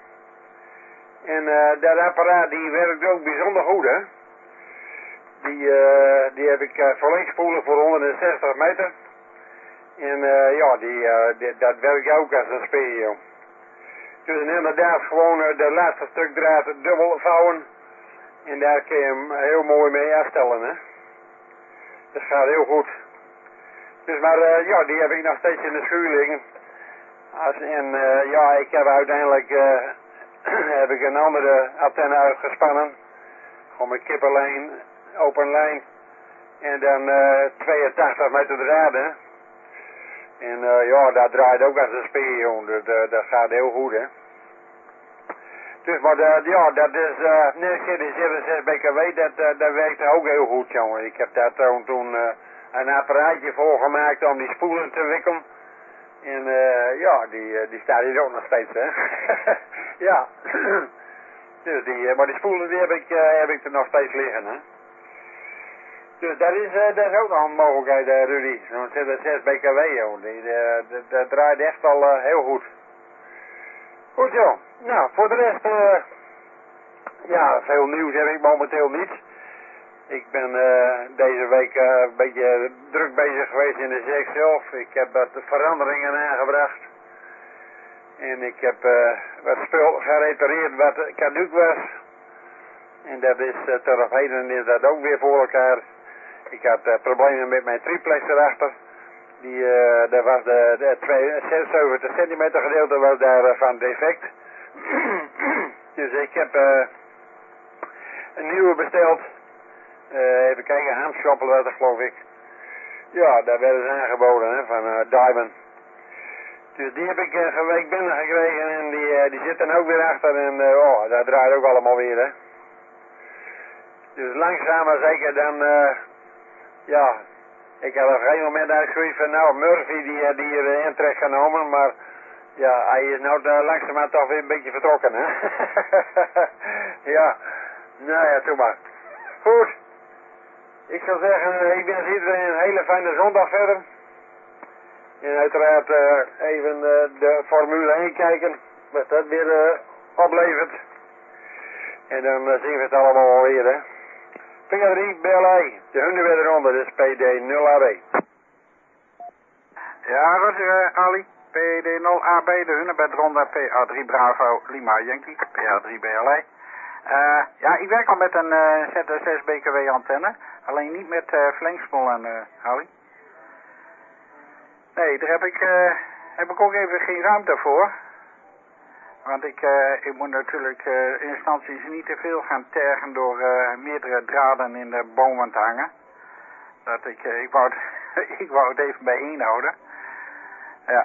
En uh, dat apparaat die werkt ook bijzonder goed, hè. Die, uh, die heb ik uh, verlengspoelen voor honderdzestig meter. En uh, ja, die, uh, die, dat werkt ook als een speer. Dus inderdaad gewoon uh, de laatste stuk draad dubbel vouwen. En daar kun je hem heel mooi mee afstellen, hè. Dat gaat heel goed. Dus maar uh, ja, die heb ik nog steeds in de schuur liggen. Als, en uh, ja, ik heb uiteindelijk uh, heb ik een andere antenne uitgespannen. Gewoon met kippenlijn, open lijn. En dan uh, tweeëntachtig meter draden. En uh, ja, dat draait ook als een speer, jongen. Dat, uh, dat gaat heel goed, hè. Dus maar uh, ja, dat is, uh, nee, ik zeg, die zes B K W, dat, uh, dat werkt ook heel goed, jongen. Ik heb daar toen, toen uh, een apparaatje voor gemaakt om die spoelen te wikkelen. En uh, ja, die, uh, die staat hier ook nog steeds, hè. Ja. Dus die, uh, maar die spoelen die heb ik, uh, heb ik er nog steeds liggen, hè. Dus dat is, uh, dat is ook nog een mogelijkheid, uh, Rudy. Zo'n zes B K W, joh. Die, uh, dat, dat draait echt al uh, heel goed. Goed zo. Nou, voor de rest, uh, ja, veel nieuws heb ik momenteel niet. Ik ben uh, deze week uh, een beetje druk bezig geweest in de zaak zelf. Ik heb wat veranderingen aangebracht. En ik heb uh, wat spul gerepareerd wat caduc was. En dat is, uh, tot op heden is dat ook weer voor elkaar. Ik had uh, problemen met mijn triplex erachter. Die, uh, daar was de, de zevenenzeventig centimeter gedeelte was daar uh, van defect. Dus ik heb uh, een nieuwe besteld. Uh, even kijken, Hamschoppel was dat, geloof ik. Ja, daar werden ze aangeboden, hè, van uh, Diamond. Dus die heb ik uh, een week binnengekregen en die, uh, die zit dan ook weer achter en uh, oh, dat draait ook allemaal weer, hè. Dus langzaam maar zeker dan, uh, ja, ik heb op een gegeven moment eigenlijk van, nou, Murphy die, die hier in terecht genomen, maar ja, hij is nou uh, langzaamaan toch weer een beetje vertrokken, hè. Ja, nou ja, doe maar. Goed. Ik zou zeggen, ik wens iedereen een hele fijne zondag verder. En uiteraard uh, even uh, de Formule één kijken, wat dat weer uh, oplevert. En dan uh, zien we het allemaal wel weer, hè. P A drie B L I, de Hunebedronde, dus P D nul A B. Ja, Roger, uh, Ali. P D nul A B, de Hunebedronde, P A drie Bravo, Lima Yankee, P A drie B L I. Uh, ja, ik werk al met een uh, Z zes B K W antenne, alleen niet met uh, verlengspoelen, uh, Ali. Nee, daar heb ik, uh, heb ik ook even geen ruimte voor. Want ik, uh, ik moet natuurlijk uh, in instanties niet te veel gaan tergen door uh, meerdere draden in de bomen te hangen. Dat ik, uh, ik, wou het, ik wou het even bijeen houden. Ja.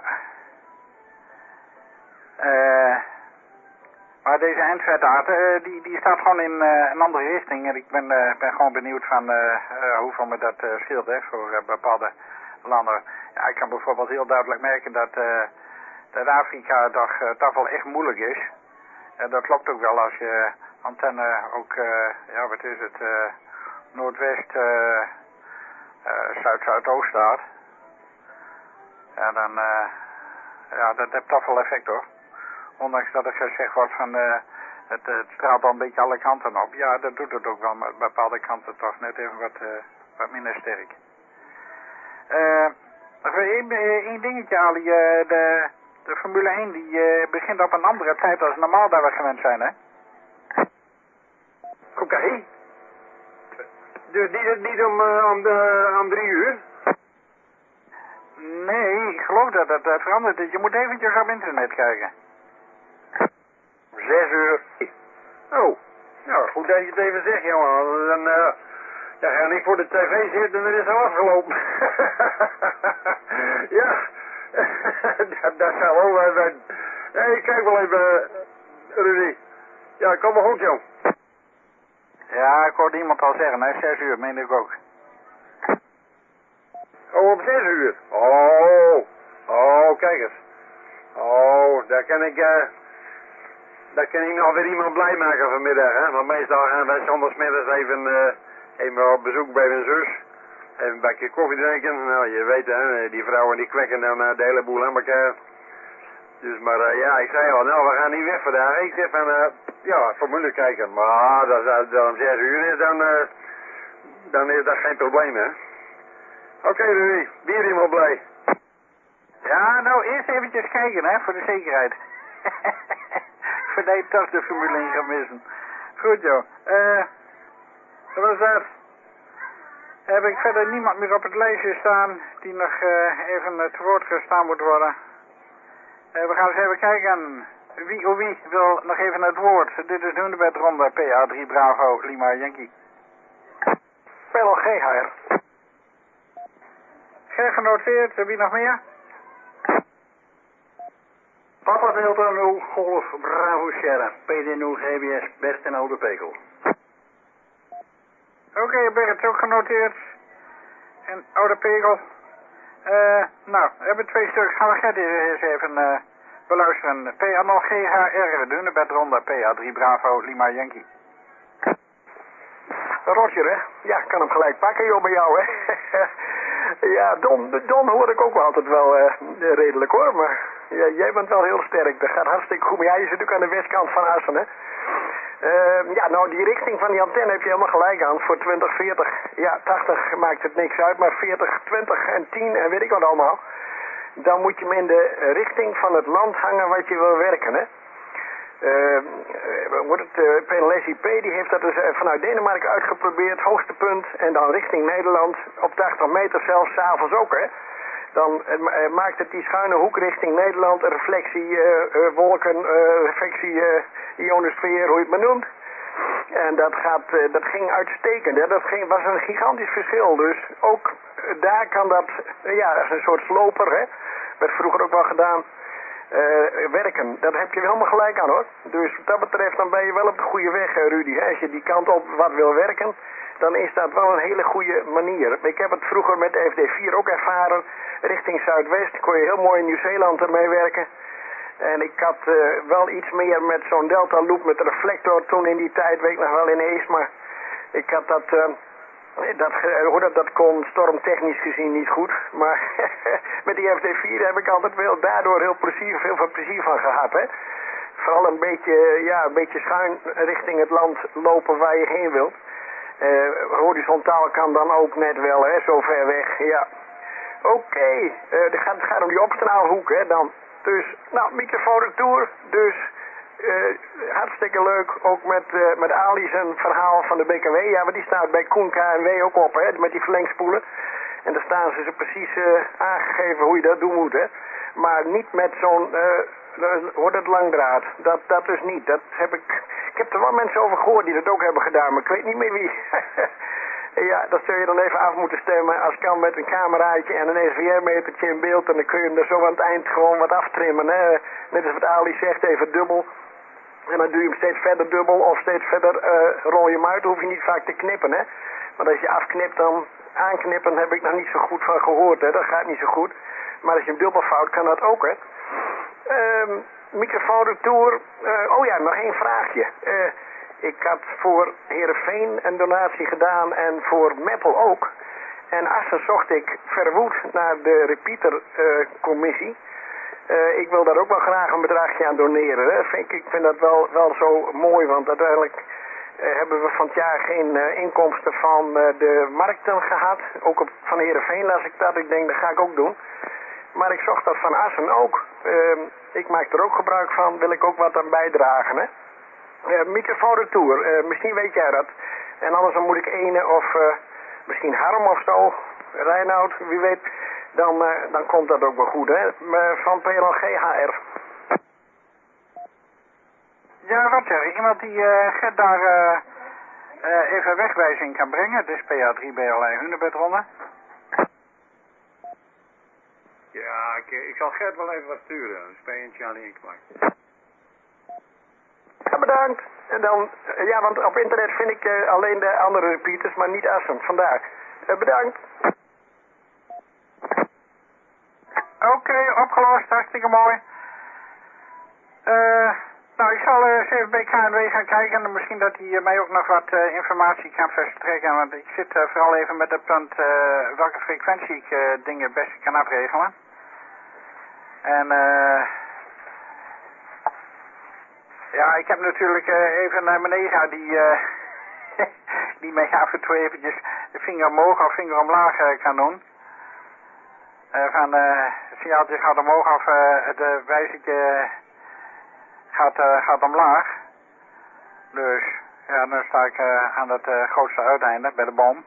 Uh, maar deze eindverdaten, uh, die, die staat gewoon in uh, een andere richting. En ik ben, uh, ben gewoon benieuwd van uh, uh, hoeveel me dat uh, scheelt, hè, voor uh, bepaalde landen. Ja, ik kan bijvoorbeeld heel duidelijk merken dat... Uh, dat Afrika toch, uh, toch wel echt moeilijk is. En dat klopt ook wel als je antenne ook, uh, ja wat is het, uh, noordwest, uh, uh, zuid-zuidoost staat. Ja, dan, uh, ja, dat heeft toch wel effect hoor. Ondanks dat er gezegd wordt van, uh, het, het straalt al een beetje alle kanten op. Ja, dat doet het ook wel, maar bepaalde kanten toch net even wat, uh, wat minder sterk. Eh... Uh, Nog één, één dingetje, Ali. Uh, de, De Formule één die uh, begint op een andere tijd als normaal dat we gewend zijn, hè? Oké. Okay. Dus niet, niet om, uh, om, de, om drie uur? Nee, ik geloof dat dat uh, veranderd is. Je moet eventjes op internet kijken. Zes uur. Oh, nou goed dat je het even zegt, jongen. Dan uh, ja, ga ik voor de tv zitten en dan is het afgelopen. Ja, dat, dat zou ook wel zijn. Hey, kijk wel even, Rudy. Ja, kom maar goed, jong. Ja, ik hoorde iemand al zeggen, hè, zes uur, meen ik ook. Oh, op zes uur? Oh, oh, kijk eens. Oh, daar kan ik, uh, daar kan ik nog weer iemand blij maken vanmiddag, hè. Want meestal gaan wij zondagsmiddags even, uh, even op bezoek bij mijn zus. Even een bakje koffie drinken. Nou, je weet, hè, die vrouwen die kwekken dan uh, de hele boel aan elkaar. Dus, maar uh, ja, ik zei al, nou, we gaan niet weg vandaag. Ik zeg van, uh, ja, formule kijken. Maar als dat om zes uur is, dan, uh, dan is dat geen probleem, hè. Oké, okay, Rudy, weer iemand blij. Ja, nou, eerst eventjes kijken, hè, voor de zekerheid. Voordat je toch de Formule één gaat missen. Goed, joh. Eh, wat was dat? Heb ik verder niemand meer op het lijstje staan die nog uh, even uh, te woord gestaan moet worden. Uh, we gaan eens even kijken. Wie of wie wil nog even het woord? Dit is de Hunebedronde P A drie Bravo Lima Yankee. Pel G H R. Genoteerd, wie nog meer? Papa Delta nul Golf Bravo Sierra P D nul G B S Bert en Oude Pekel. Oké, okay, Bert ook genoteerd. En Oude Pekel. Uh, nou, we hebben twee stuks. Gaan we Gert eens even uh, beluisteren. P A nul G H R, de Hunebedronde P A drie Bravo Lima Yankee. Roger, hè? Ja, ik kan hem gelijk pakken, joh, bij jou, hè? Ja, Don, Don hoor ik ook wel altijd wel uh, redelijk, hoor. Maar ja, jij bent wel heel sterk. Dat gaat hartstikke goed. Maar jij zit natuurlijk aan de westkant van Assen, hè? Uh, ja, nou, die richting van die antenne heb je helemaal gelijk aan. Voor twintig, veertig. Ja, tachtig maakt het niks uit. Maar veertig, twintig en tien en weet ik wat allemaal. Dan moet je hem in de richting van het land hangen wat je wil werken, hè? Uh, wordt het, uh, Penelesi P die heeft dat dus uh, vanuit Denemarken uitgeprobeerd, hoogste punt, en dan richting Nederland, op tachtig meter zelfs, 's avonds ook, hè. Dan uh, maakt het die schuine hoek richting Nederland, een reflectie, uh, uh, wolken, uh, reflectie, uh, ionosfeer, hoe je het maar noemt. En dat, gaat, uh, dat ging uitstekend, hè. Dat ging, was een gigantisch verschil, dus ook uh, daar kan dat, uh, ja, als een soort sloper, hè, werd vroeger ook wel gedaan. Uh, werken, dat heb je helemaal gelijk aan, hoor. Dus wat dat betreft, dan ben je wel op de goede weg, Rudy. Als je die kant op wat wil werken, dan is dat wel een hele goede manier. Ik heb het vroeger met de F D vier ook ervaren, richting Zuidwest. Kon je heel mooi in Nieuw-Zeeland ermee werken. En ik had uh, wel iets meer met zo'n Delta Loop met reflector toen in die tijd, weet ik nog wel ineens, maar ik had dat... Uh, Dat, hoe dat, dat kon stormtechnisch gezien niet goed, maar met die F D vier heb ik altijd wel daardoor heel plezier, veel van plezier van gehad, hè. Vooral een beetje, ja, een beetje schuin richting het land lopen waar je heen wilt. Uh, horizontaal kan dan ook net wel, hè, zo ver weg, ja. Oké, okay. uh, het gaat, het gaat om die opstraalhoek, hè, dan. Dus, nou, microfoonretour, dus... Uh, hartstikke leuk, ook met, uh, met Ali zijn verhaal van de B K W. Ja, maar die staat bij Koen K en W ook op, hè, met die verlengspoelen. En daar staan ze ze precies uh, aangegeven hoe je dat doen moet, hè. Maar niet met zo'n, uh, wordt het langdraad. Dat, dat dus niet. Dat heb ik, ik heb er wel mensen over gehoord die dat ook hebben gedaan, maar ik weet niet meer wie. Ja, dat zul je dan even af moeten stemmen. Als kan met een cameraatje en een S V R-metertje in beeld. En dan kun je hem er zo aan het eind gewoon wat aftrimmen, hè. Net als wat Ali zegt, even dubbel. En dan doe je hem steeds verder dubbel of steeds verder uh, rol je hem uit. Dan hoef je niet vaak te knippen, hè. Want als je afknipt, dan aanknippen heb ik nog niet zo goed van gehoord, hè. Dat gaat niet zo goed. Maar als je hem dubbel vouwt, kan dat ook, hè. Um, microfoonretour. Uh, oh ja, nog één vraagje. Uh, ik had voor Heerenveen een donatie gedaan en voor Meppel ook. En Assen zocht ik verwoed naar de repeater-commissie. Uh, uh, ik wil daar ook wel graag een bedragje aan doneren. Hè. Vind ik, ik vind dat wel, wel zo mooi, want uiteindelijk uh, hebben we van het jaar geen uh, inkomsten van uh, de markten gehad. Ook op, van Heerenveen las ik dat. Ik denk, dat ga ik ook doen. maar ik zocht dat van Assen ook. Uh, ik maak er ook gebruik van, wil ik ook wat aan bijdragen, hè. Uh, microfoon retour, uh, misschien weet jij dat. En anders dan moet ik ene of uh, misschien Harm of zo, Reinoud, wie weet, dan, uh, dan komt dat ook wel goed, hè. Uh, van P L G H R. Ja, wat zeg ik? Iemand die uh, Gert daar uh, uh, even wegwijzing kan brengen. Het is P A drie B L I Hunebedrongen. Ja, ik, ik zal Gert wel even wat sturen. Dat is P N Charlie Inkmark. Ja, bedankt. En dan, uh, ja, want op internet vind ik uh, alleen de andere repeaters, maar niet Assen. Vandaar. Uh, bedankt. Oké, okay, opgelost. Hartstikke mooi. Uh, nou, ik zal uh, eens even bij K N W gaan kijken. En misschien dat hij uh, mij ook nog wat uh, informatie kan verstrekken. Want ik zit uh, vooral even met het punt uh, welke frequentie ik uh, dingen het beste kan afregelen. En uh, ja, ik heb natuurlijk uh, even uh, mijn ega die, uh, die mij af en toe eventjes de vinger omhoog of vinger omlaag uh, kan doen. Uh, van uh, het signaaltje gaat omhoog of uh, de wijzertje gaat, uh, gaat omlaag. Dus ja, dan sta ik uh, aan het uh, grootste uiteinde bij de boom.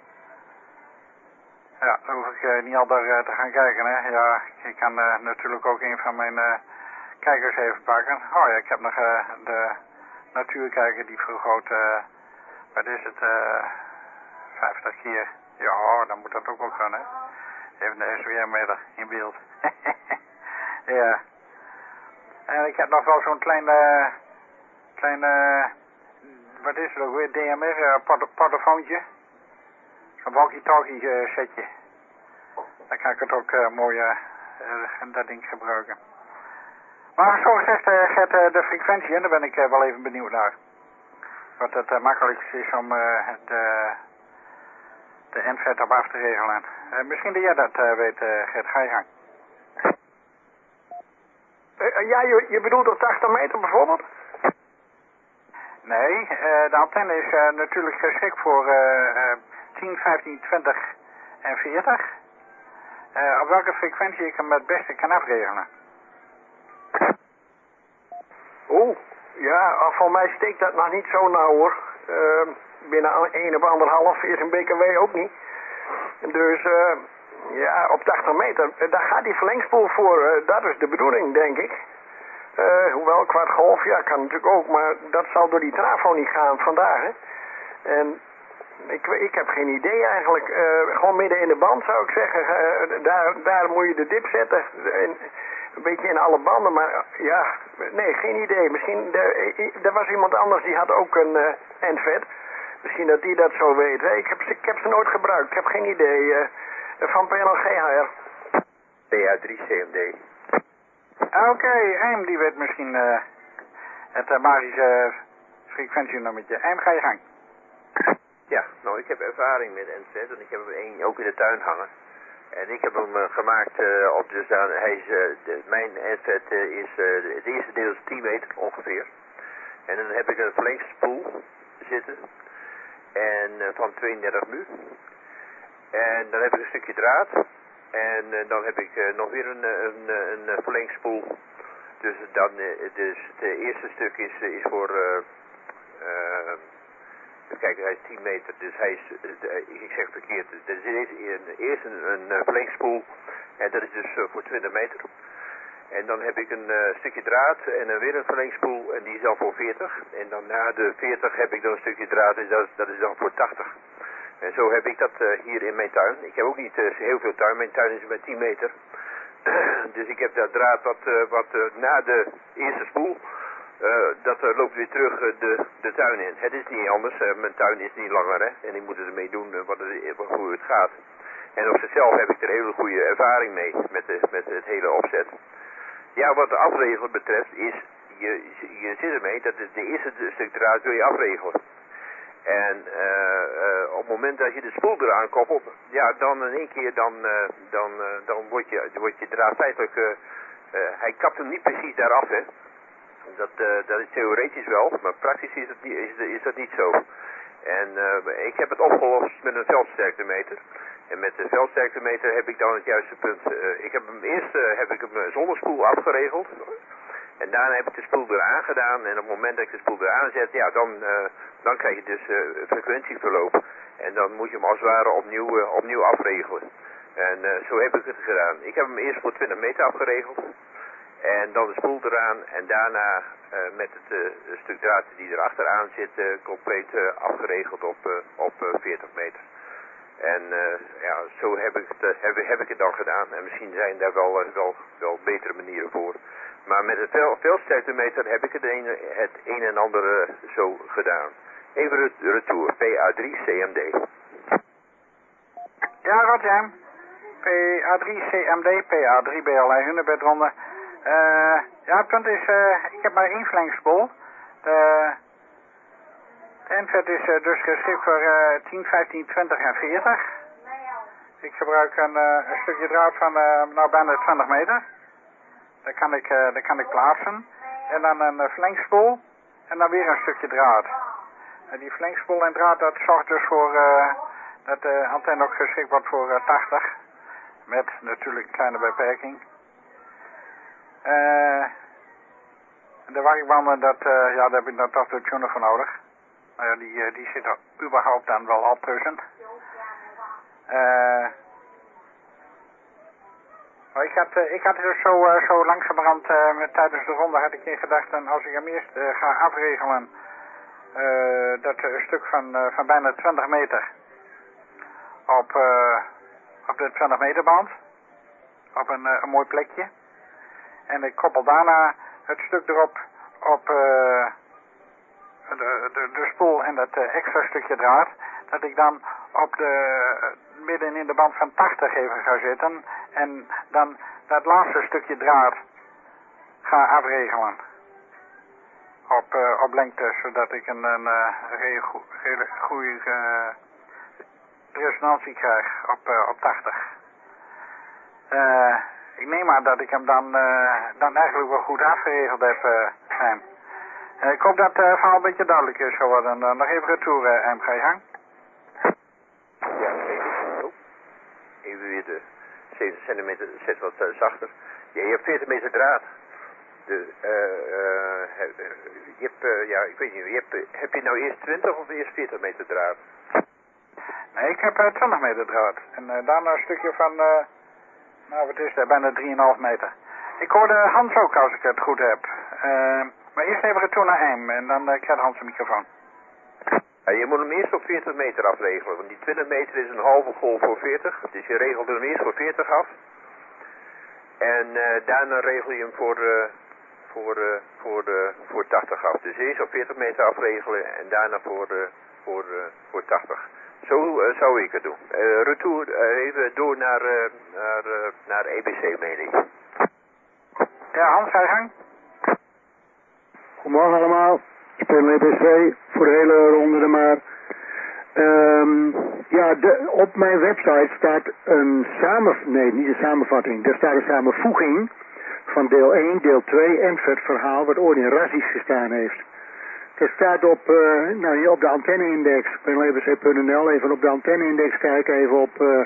Ja, dan hoef ik uh, niet al daar uh, te gaan kijken, hè. Ja, ik kan uh, natuurlijk ook een van mijn uh, kijkers even pakken. Oh ja, ik heb nog uh, de natuurkijker die vroeg ook, uh, wat is het, uh, vijftig keer. Ja, dan moet dat ook wel kunnen. Even de S W R-meter in beeld. Ja. En ik heb nog wel zo'n kleine, kleine, wat is het ook weer, D M R uh, port portofoontje. Zo'n walkie-talkie uh, setje. Dan kan ik het ook uh, mooi, uh, uh, dat ding gebruiken. Maar zo gezegd, uh, Gert, uh, de frequentie, en daar ben ik uh, wel even benieuwd naar. Wat het uh, makkelijkste is om uh, de, de N V E T op af te regelen. Uh, misschien dat jij dat uh, weet, uh, Gert, ga je gang. Uh, ja, je, je bedoelt op tachtig meter bijvoorbeeld? Nee, uh, de antenne is uh, natuurlijk geschikt voor uh, uh, tien, vijftien, twintig en veertig. Uh, op welke frequentie ik hem het beste kan afregelen? Oeh, ja, voor mij steekt dat nog niet zo nauw hoor. Uh, binnen één of anderhalf is een B K W ook niet. Dus uh, ja, op tachtig meter, daar gaat die verlengspoel voor. Uh, dat is de bedoeling, denk ik. Uh, hoewel, kwart golf, ja, kan natuurlijk ook, maar dat zal door die trafo niet gaan vandaag, hè. En ik, ik heb geen idee eigenlijk. Uh, gewoon midden in de band zou ik zeggen. Uh, daar, daar moet je de dip zetten. En, een beetje in alle banden, maar uh, ja, nee, geen idee. Misschien, de, er was iemand anders die had ook een uh, N V E T. Misschien dat die dat zo weet. Hè? Ik, heb, ik heb ze nooit gebruikt. Ik heb geen idee. Uh, van P L G H R. P A drie C M D. Oké, okay, Eim die weet misschien uh, het uh, magische frequentienummertje. Eim, ga je gang. Ja, nou ik heb ervaring met N V E T en ik heb er één ook in de tuin hangen. En ik heb hem uh, gemaakt uh, op dus aan, hij is, uh, de, mijn N V E T uh, is, uh, het eerste deel is tien meter ongeveer. En dan heb ik een verlengspoel zitten. En uh, van tweeëndertig mu. En dan heb ik een stukje draad. En uh, dan heb ik uh, nog weer een, een, een, een verlengspoel. Dus, dan, uh, dus het eerste stuk is, uh, is voor... Uh, uh, Kijk, hij is tien meter, dus hij is, uh, ik zeg het verkeerd, er is een, eerst een, een uh, verlengspoel en dat is dus uh, voor twintig meter. En dan heb ik een uh, stukje draad en dan weer een verlengspoel en die is dan voor veertig. En dan na de veertig heb ik dan een stukje draad en dat is, dat is dan voor tachtig. En zo heb ik dat uh, hier in mijn tuin. Ik heb ook niet uh, heel veel tuin, mijn tuin is met tien meter. Dus ik heb dat draad wat, uh, wat uh, na de eerste spoel... Uh, dat uh, loopt weer terug uh, de, de tuin in. Het is niet anders, uh, mijn tuin is niet langer, hè. En ik moet ermee doen uh, wat het, hoe het gaat. En op zichzelf heb ik er hele goede ervaring mee met, de, met het hele opzet. Ja, wat de afregelen betreft is, je, je zit ermee dat de, de eerste stuk draad wil je afregelen. En uh, uh, op het moment dat je de spoel eraan koppelt, ja, dan in één keer dan, uh, dan, uh, dan wordt je, wordt je draad feitelijk, uh, uh, hij kapt hem niet precies daar af, hè. Dat, uh, dat is theoretisch wel, maar praktisch is, het niet, is, is dat niet zo. En uh, ik heb het opgelost met een veldsterktemeter. En met de veldsterktemeter heb ik dan het juiste punt. Uh, ik heb hem eerst uh, heb ik hem zonder spoel afgeregeld. En daarna heb ik de spoel eraan gedaan. En op het moment dat ik de spoel eraan zet, ja, dan, uh, dan krijg je dus uh, frequentieverloop. En dan moet je hem als het ware opnieuw, uh, opnieuw afregelen. En uh, zo heb ik het gedaan. Ik heb hem eerst voor twintig meter afgeregeld. En dan de spoel eraan. En daarna uh, met het uh, stuk draad die erachteraan zit, uh, compleet uh, afgeregeld op, uh, op uh, veertig meter. En uh, ja, zo heb ik, het, uh, heb, heb ik het dan gedaan. En misschien zijn daar wel, uh, wel, wel betere manieren voor. Maar met het vel, veldsterktemeter heb ik het een, het een en ander uh, zo gedaan. Even de retour. P A drie C M D. Ja, Rotterdam. P A drie C M D, P A drie B L I Hunebedronde. Uh, ja, het punt is, uh, ik heb maar één verlengspoel. De, de N-vet is uh, dus geschikt voor uh, tien, vijftien, twintig en veertig. Ik gebruik een, uh, een stukje draad van uh, nou bijna twintig meter. Dat kan ik, uh, dat kan ik plaatsen. En dan een uh, verlengspoel. En dan weer een stukje draad. Uh, die verlengspoel en draad, dat zorgt dus voor uh, dat de antenne ook geschikt wordt voor uh, tachtig. Met natuurlijk een kleine beperking. Uh, de warmbanden, dat, uh, ja, daar heb ik dan toch de tuner voor nodig. Nou ja, die, uh, die zit er überhaupt dan wel al tussen. Uh, maar ik had, uh, ik had dus zo, uh, zo langzamerhand uh, met, tijdens de ronde had ik in gedachten, als ik hem eerst uh, ga afregelen, uh, dat uh, een stuk van, uh, van bijna twintig meter op, uh, op de twintig meter band, op een, uh, een mooi plekje. En ik koppel daarna het stuk erop op uh, de, de, de spoel en dat uh, extra stukje draad. Dat ik dan op de uh, midden in de band van tachtig even ga zitten. En dan dat laatste stukje draad ga afregelen. Op, uh, op lengte, zodat ik een, een uh, hele goede uh, resonantie krijg op, uh, op tachtig. Uh, Ik neem aan dat ik hem dan, uh, dan eigenlijk wel goed afgeregeld heb, uh, Sam. Uh, ik hoop dat het uh, verhaal een beetje duidelijk is geworden. Uh, nog even retour, uh, M. Ga je gang? Ja, zeker. Oh. Even weer de zeventig centimeter, zet wat uh, zachter. Ja, je hebt veertig meter draad. De, uh, uh, uh, je hebt, uh, ja, ik weet niet, je hebt, uh, heb je nou eerst twintig of eerst veertig meter draad? Nee, ik heb uh, twintig meter draad. En uh, daarna een stukje van... Uh, Nou, wat is dat? Bijna drie komma vijf meter. Ik hoorde Hans ook, als ik het goed heb. Uh, maar eerst even retour naar M en dan uh, krijgt Hans de microfoon. Ja, je moet hem eerst op veertig meter afregelen, want die twintig meter is een halve golf voor veertig. Dus je regelt hem eerst voor veertig af. En uh, daarna regel je hem voor, uh, voor, uh, voor, uh, voor tachtig af. Dus eerst op veertig meter afregelen en daarna voor, uh, voor, uh, voor tachtig. Zo uh, zou ik het doen. Uh, retour, uh, even door naar, uh, naar, uh, naar E B C, meen ik. Ja, Hans, ga je gang. Goedemorgen allemaal. Ik speel E B C voor de hele ronde er maar. Um, ja, de, op mijn website staat een samenvatting, nee, niet een samenvatting. Er staat een samenvoeging van deel één, deel twee en het verhaal wat ooit in Razzies gestaan heeft. Dat staat op, uh, nou hier op de antenneindex, P N L E B C punt N L, even op de antenneindex kijken, even op uh,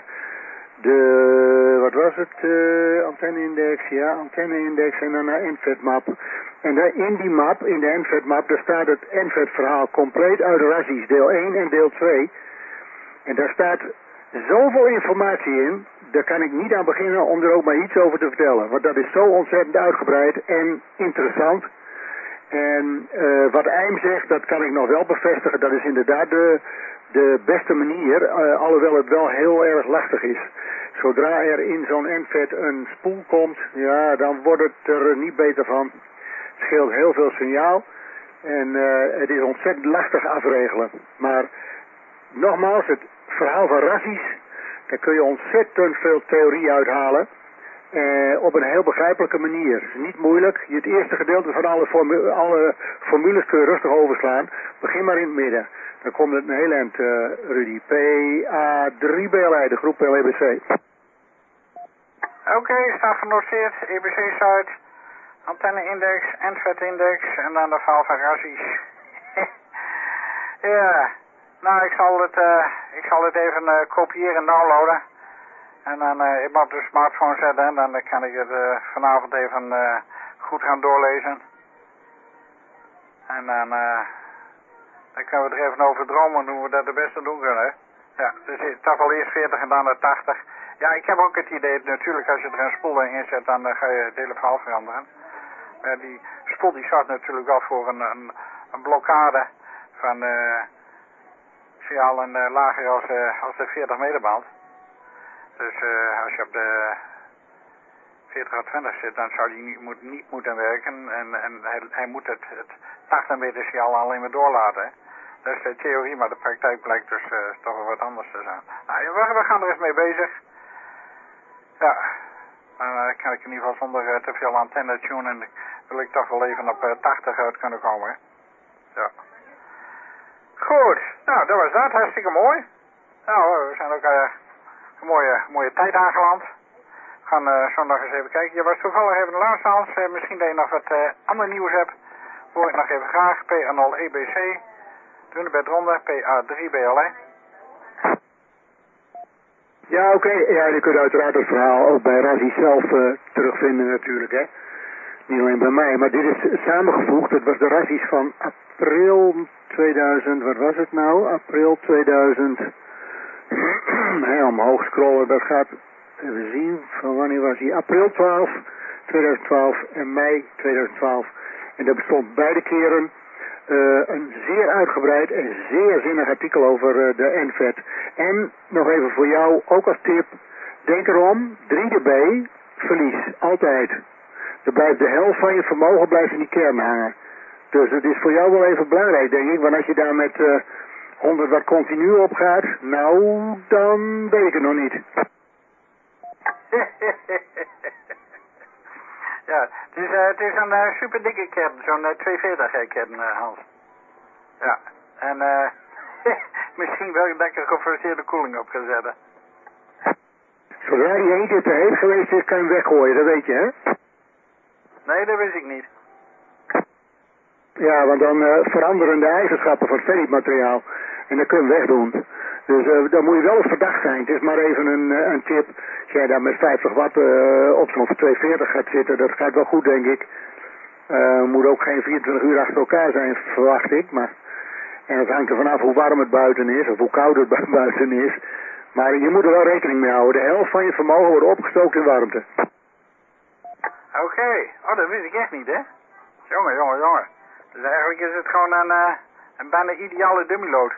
de, wat was het, uh, antenneindex, ja, antenneindex en dan naar N V E T-map. En daar in die map, in de N V E T-map, daar staat het N V E T-verhaal compleet uit Razzies, deel één en deel twee. En daar staat zoveel informatie in, daar kan ik niet aan beginnen om er ook maar iets over te vertellen. Want dat is zo ontzettend uitgebreid en interessant. En uh, wat Eim zegt, dat kan ik nog wel bevestigen. Dat is inderdaad de, de beste manier, uh, alhoewel het wel heel erg lastig is. Zodra er in zo'n N V E T een spoel komt, ja, dan wordt het er niet beter van. Het scheelt heel veel signaal en uh, het is ontzettend lastig afregelen. Maar nogmaals, het verhaal van Razzies, daar kun je ontzettend veel theorie uithalen. Uh, op een heel begrijpelijke manier. Het is niet moeilijk. Je het eerste gedeelte van alle, formu alle formules kun je rustig overslaan. Begin maar in het midden. Dan komt het een heel eind, uh, Rudy. P A drie B L I, de groep L E B C. Oké, okay, staat genoteerd. E B C-site, antenne-index, N V E T-index en dan de verhaal van Razzies. Ja, nou ik zal het, uh, ik zal het even uh, kopiëren en downloaden. En dan uh, ik moet op de smartphone zetten en dan kan ik het uh, vanavond even uh, goed gaan doorlezen. En dan, uh, dan kunnen we er even over dromen hoe we dat het beste doen kunnen. Ja, dus het is toch wel eerst veertig en dan de tachtig. Ja, ik heb ook het idee, natuurlijk als je er een spoel in zet, dan uh, ga je het hele verhaal veranderen. Maar die spoel die zorgt natuurlijk wel voor een, een, een blokkade van uh, signaal en uh, lager als, uh, als de veertig meter band. Dus uh, als je op de veertig à twintig zit, dan zou die niet, moet, niet moeten werken. En, en hij, hij moet het, het tachtig meter signaal alleen maar doorlaten. Dat is de theorie, maar de praktijk blijkt dus uh, toch wel wat anders te zijn. Nou, we, we gaan er eens mee bezig. Ja, dan uh, kan ik in ieder geval zonder uh, te veel antenne tunen. Wil ik toch wel even op uh, tachtig uit kunnen komen. Hè? Ja. Goed, nou dat was dat. Hartstikke mooi. Nou, we zijn ook uh, een mooie, mooie tijd aangeland. We gaan uh, zondag eens even kijken. Je was toevallig even de laatste, Hans. Uh, misschien dat je nog wat uh, ander nieuws hebt. Hoor ik nog even graag. P A nul E B C. Dunebed ronde. P A drie B L E. Ja, oké. Okay. Ja, je kunt uiteraard het verhaal ook bij Razzie zelf uh, terugvinden natuurlijk, hè. Niet alleen bij mij, maar dit is samengevoegd. Het was de Razzies van april tweeduizend, wat was het nou? April tweeduizend. Hey, omhoog scrollen, dat gaat, even zien, van wanneer was hij? April twaalf, tweeduizend twaalf en mei tweeduizend twaalf. En dat bestond beide keren uh, een zeer uitgebreid en zeer zinnig artikel over uh, de N V E T. En nog even voor jou, ook als tip, denk erom, drie dB, verlies, altijd. Er blijft de helft van je vermogen blijft in die kern hangen. Dus het is voor jou wel even belangrijk, denk ik, want als je daar met uh, honderd watt continu op gaat, nou, dan weet ik het nog niet. Ja, het is, uh, het is een uh, super dikke kern, zo'n uh, tweehonderdveertig kern, uh, Hans. Ja, en uh, misschien wel dat ik een geforceerde koeling op ga zetten. Zodra die één keer te heet geweest is, kan je hem weggooien, dat weet je, hè? Nee, dat wist ik niet. Ja, want dan uh, veranderen de eigenschappen van het ferritmateriaal. En dat kun je hem wegdoen. Dus uh, dan moet je wel eens verdacht zijn. Het is maar even een, uh, een tip. Als jij daar met vijftig watt uh, op zo'n tweehonderdveertig gaat zitten, dat gaat wel goed, denk ik. Uh, moet ook geen vierentwintig uur achter elkaar zijn, verwacht ik. Maar, en het hangt er vanaf hoe warm het buiten is, of hoe koud het buiten is. Maar je moet er wel rekening mee houden. De helft van je vermogen wordt opgestookt in warmte. Oké, okay. Oh, dat wist ik echt niet, hè? Jongen, jongen, jongen. Dus eigenlijk is het gewoon een, uh, een bijna ideale dummyload.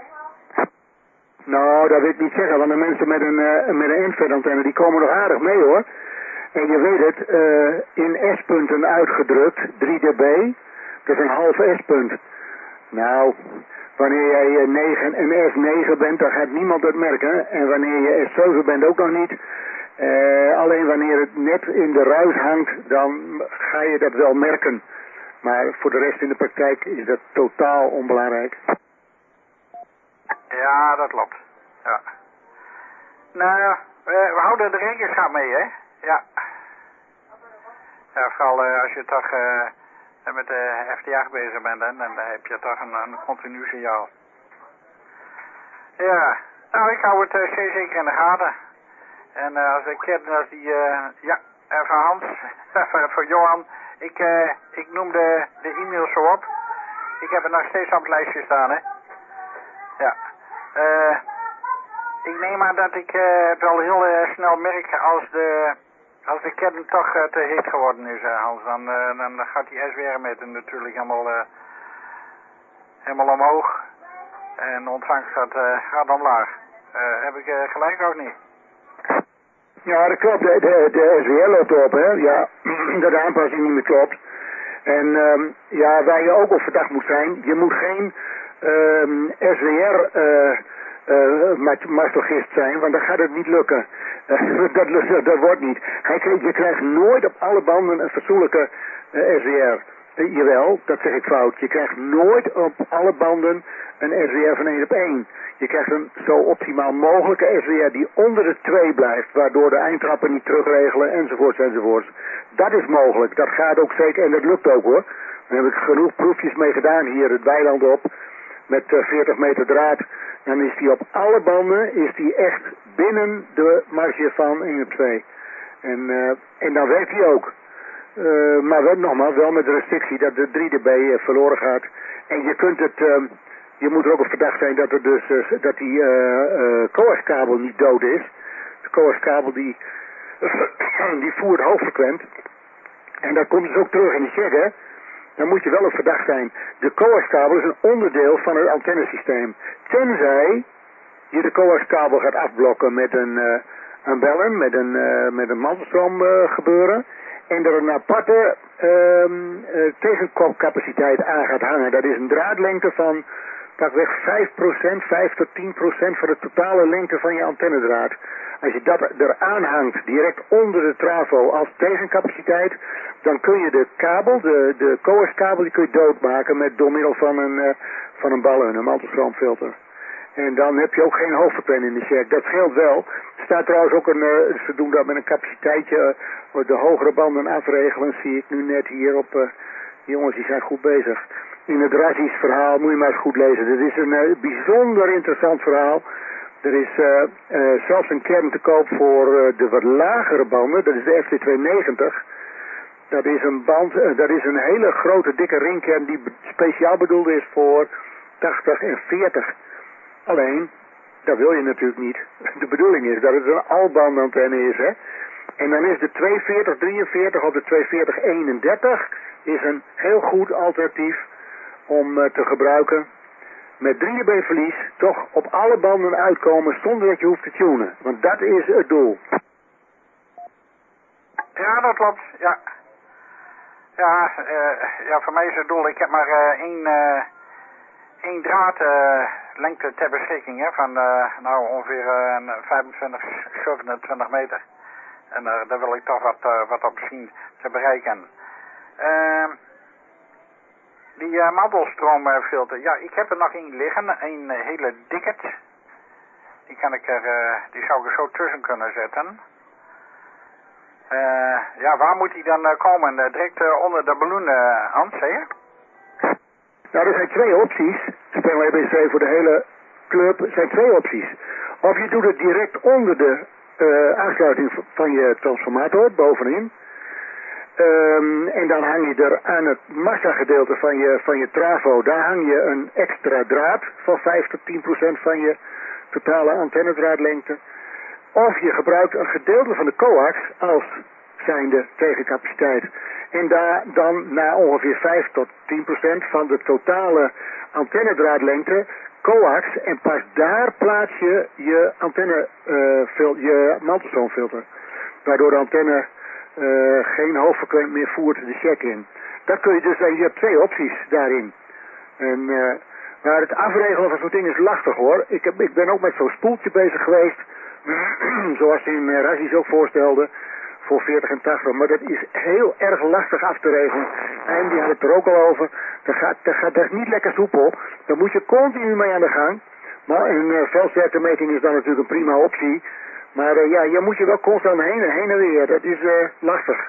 Nou, dat wil ik niet zeggen, want de mensen met een, uh, met een N V E T-antenne, die komen nog aardig mee, hoor. En je weet het, uh, in S-punten uitgedrukt, drie dB, dat is een half S-punt. Nou, wanneer jij negen, een S negen bent, dan gaat niemand het merken. En wanneer je S zeven bent, ook nog niet. Uh, alleen wanneer het net in de ruis hangt, dan ga je dat wel merken. Maar voor de rest in de praktijk is dat totaal onbelangrijk. Ja, dat klopt. Ja. Nou, we, we houden er rekenschap mee, hè? Ja. Ja, vooral uh, als je toch uh, met de F T acht bezig bent, hè, dan heb je toch een, een continu signaal. Ja, nou, ik hou het uh, zeer zeker in de gaten. En uh, als ik ken, als die, uh, ja, uh, van Hans, voor, voor Johan, ik, uh, ik noem de, de e-mails zo op. Ik heb het nog steeds op het lijstje staan, hè. Ja. Uh, ik neem aan dat ik uh, wel heel uh, snel merk als de, als de kern toch uh, te heet geworden is, uh, Hans. Dan, uh, dan gaat die S W R-meter natuurlijk helemaal, uh, helemaal omhoog. En de ontvangst gaat, uh, gaat omlaag. Uh, heb ik uh, gelijk ook niet? Ja, dat klopt. De, de, de S W R loopt op, hè. Ja, dat de aanpassing niet meer klopt. En um, ja, waar je ook op verdacht moet zijn, je moet geen um, S W R uh, uh, mastogist zijn, want dan gaat het niet lukken. Uh, dat, dat, dat wordt niet. Je krijgt nooit op alle banden een fatsoenlijke uh, S W R. Uh, jawel, dat zeg ik fout. Je krijgt nooit op alle banden een S W R van één op één. Je krijgt een zo optimaal mogelijke S W R die onder de twee blijft, waardoor de eindtrappen niet terugregelen, enzovoorts, enzovoorts. Dat is mogelijk, dat gaat ook zeker, en dat lukt ook, hoor. Daar heb ik genoeg proefjes mee gedaan hier, het weiland op, met uh, veertig meter draad. dan is die op alle banden is die echt binnen de marge van één op twee. En, uh, en dan werkt hij ook. Uh, maar wel, nogmaals, wel met de restrictie dat de drie dB uh, verloren gaat. En je kunt het, uh, je moet er ook op verdacht zijn dat, er dus, uh, dat die uh, uh, coaxkabel niet dood is. De coaxkabel die, die voert hoogfrequent. En dat komt dus ook terug in de check, hè. Dan moet je wel op verdacht zijn. De coaxkabel is een onderdeel van het antennesysteem. Tenzij je de coaxkabel gaat afblokken met een, uh, een bellen, met een, uh, met een mantelstroom uh, gebeuren. En er een aparte uh, uh, tegenkopcapaciteit aan gaat hangen. Dat is een draadlengte van pakweg vijf procent, vijf tot tien procent van de totale lengte van je antennedraad. Als je dat eraan hangt, direct onder de trafo als tegencapaciteit, dan kun je de kabel, de, de coaxkabel, die kun je doodmaken met door middel van een, uh, van een ballen, een mantelstroomfilter. En dan heb je ook geen hoofdfrequent in de check. Dat scheelt wel. Er staat trouwens ook een, uh, ze doen dat met een capaciteitje, uh, de hogere banden afregelen, zie ik nu net hier op, uh, die jongens die zijn goed bezig. In het Razzi's verhaal, moet je maar eens goed lezen. Dit is een uh, bijzonder interessant verhaal. Er is uh, uh, zelfs een kern te koop voor uh, de wat lagere banden, dat is de F T tweehonderdnegentig. Dat is een band, uh, dat is een hele grote dikke ringkern die be speciaal bedoeld is voor tachtig en veertig. Alleen, dat wil je natuurlijk niet. De bedoeling is dat het een albandantenne is, hè. En dan is de tweehonderdveertig drieënveertig of de tweehonderdveertig eenendertig is een heel goed alternatief om uh, te gebruiken. Met drie dB verlies toch op alle banden uitkomen zonder dat je hoeft te tunen. Want dat is het doel. Ja, dat klopt. Ja, ja, uh, ja voor mij is het doel. Ik heb maar uh, één, uh, één draad uh, lengte ter beschikking, hè, van uh, nou ongeveer uh, vijfentwintig, zevenentwintig meter. En uh, daar wil ik toch wat, uh, wat op zien te bereiken. Uh, die uh, mantelstroomfilter, ja, ik heb er nog één liggen, een uh, hele dikke. Die kan ik er, uh, die zou ik er zo tussen kunnen zetten. Uh, ja, waar moet die dan uh, komen? Uh, direct uh, onder de ballon, uh, Hans, zei je? Nou, er zijn twee opties. Speel E B C voor de hele club. Er zijn twee opties. Of je doet het direct onder de uh, aansluiting van je transformator, bovenin. Um, en dan hang je er aan het massagedeelte van je, van je trafo, daar hang je een extra draad van vijf tot tien procent van je totale antennedraadlengte. Of je gebruikt een gedeelte van de coax als zijnde tegencapaciteit. En daar dan na ongeveer vijf tot tien procent van de totale antennedraadlengte coax. En pas daar plaats je je antenne, uh, je mantelstroomfilter. Waardoor de antenne uh, geen hoogfrequent meer voert de check in. Dat kun je dus, je hebt twee opties daarin. En uh, maar het afregelen van zo'n ding is lastig hoor. Ik, heb, ik ben ook met zo'n spoeltje bezig geweest. Zoals in uh, Razzi's ook voorstelde. Voor veertig en tachtig. Maar dat is heel erg lastig af te regelen. En die had het er ook al over. Dat, gaat, dat, gaat, dat is niet lekker soepel. Daar moet je continu mee aan de gang. Maar een uh, veldsterktemeting is dan natuurlijk een prima optie. Maar uh, ja, je moet je wel constant heen en heen en weer. Dat is uh, lastig.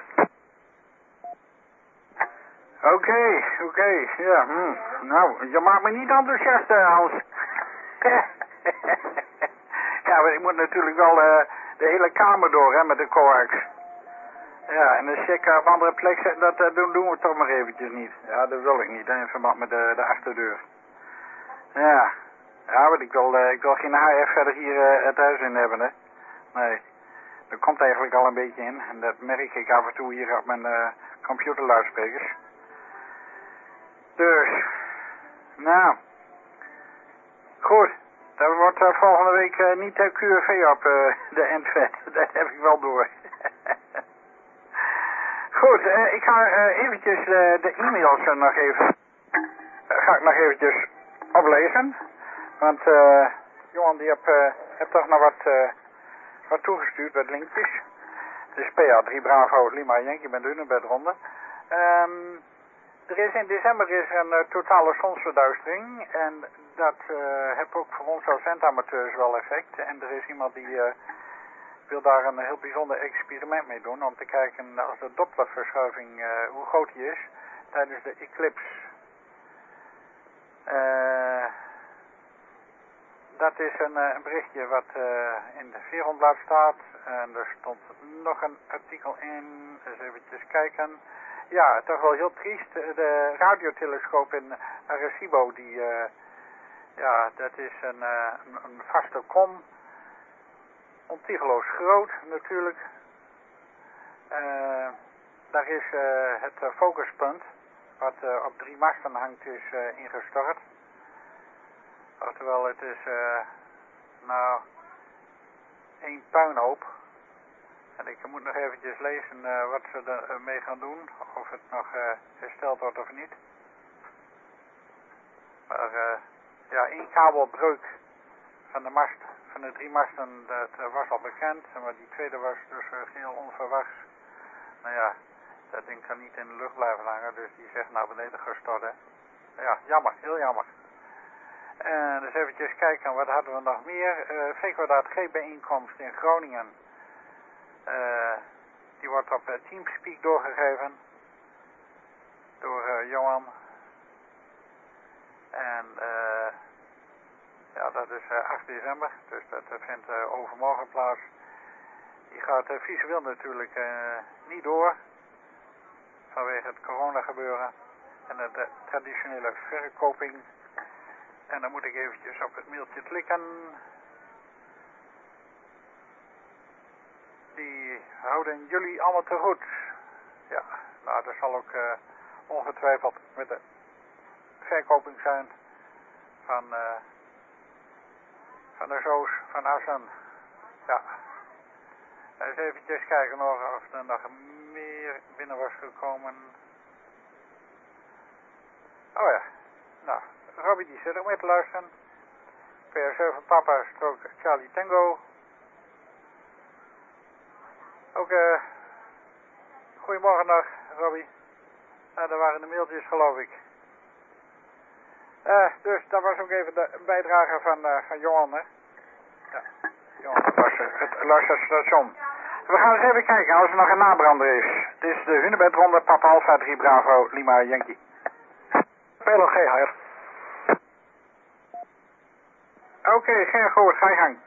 Oké, okay, oké. Okay, ja, hm. Nou, je maakt me niet enthousiast, uh, Hans. Ja, maar ik moet natuurlijk wel uh, de hele kamer door, hè, met de coax. Ja, en de check op andere plek zetten, dat uh, doen, doen we toch maar eventjes niet. Ja, dat wil ik niet, hè, in verband met de, de achterdeur. Ja, ja, want ik wil, uh, ik wil geen H F verder hier uh, het huis in hebben, hè. Nee, dat komt eigenlijk al een beetje in. En dat merk ik af en toe hier op mijn uh, computerluidsprekers. Dus, nou, goed. Dat wordt uh, volgende week uh, niet uh, Q R V op uh, de N V E T. Dat heb ik wel door. Goed, uh, ik ga uh, eventjes uh, de e-mails uh, nog even... Uh, ga ik nog eventjes oplezen. Want uh, Johan die heeft uh, heb toch nog wat, uh, wat toegestuurd, wat linkjes. Dus P A drie Bravo Lima Yankee met Dunenbed ronde. Um, Er is in december is er een uh, totale zonsverduistering en dat uh, heeft ook voor ons als zentamateurs wel effect. En er is iemand die uh, wil daar een heel bijzonder experiment mee doen om te kijken als de Dopplerverschuiving, uh, hoe groot die is tijdens de eclipse. Uh, dat is een, uh, een berichtje wat uh, in de Veerondblad staat. En er stond nog een artikel in. Eens eventjes kijken. Ja, toch wel heel triest. De radiotelescoop in Arecibo, die, uh, ja, dat is een, uh, een, een vaste kom. Ontiegelijk groot natuurlijk. Uh, daar is uh, het uh, focuspunt, wat uh, op drie masten hangt, is uh, ingestort. Oftewel, het is uh, nou één puinhoop. En ik moet nog eventjes lezen uh, wat ze ermee gaan doen. Of het nog uh, hersteld wordt of niet. Maar uh, ja, één kabelbreuk van de mast, van de drie masten, dat uh, was al bekend. Maar die tweede was dus uh, heel onverwachts. Nou ja, dat ding kan niet in de lucht blijven hangen. Dus die zegt naar beneden gestort, hè. Ja, jammer, heel jammer. En dus eventjes kijken, wat hadden we nog meer? Uh, V Kwadraat G bijeenkomst in Groningen. Uh, die wordt op uh, Teamspeak doorgegeven. Door uh, Johan. En uh, ja, dat is uh, acht december. Dus dat uh, vindt uh, overmorgen plaats. Die gaat uh, visueel natuurlijk uh, niet door. Vanwege het corona gebeuren. En de, de traditionele verkoping. En dan moet ik eventjes op het mailtje klikken. Die houden jullie allemaal te goed. Ja, nou dat zal ook uh, ongetwijfeld met de verkoping zijn van, uh, van de zoos van Assen. Ja. Eens eventjes kijken nog of er nog meer binnen was gekomen. Oh ja, nou, Robbie die zit ook mee te luisteren. P R zeven Papa strook Charlie Tango. Ook uh, goedemorgen dag, Robbie. Nou, dat waren de mailtjes geloof ik. Uh, dus dat was ook even de bijdrage van, uh, van Johan, hè. Ja, Johan, dat was uh, het luisterstation. We gaan eens even kijken als er nog een nabrander is. Het is de Hunebedronde, Papa Alpha drie Bravo, Lima Yankee. P L G hier. Oké, okay, geen gehoord, ga je gang.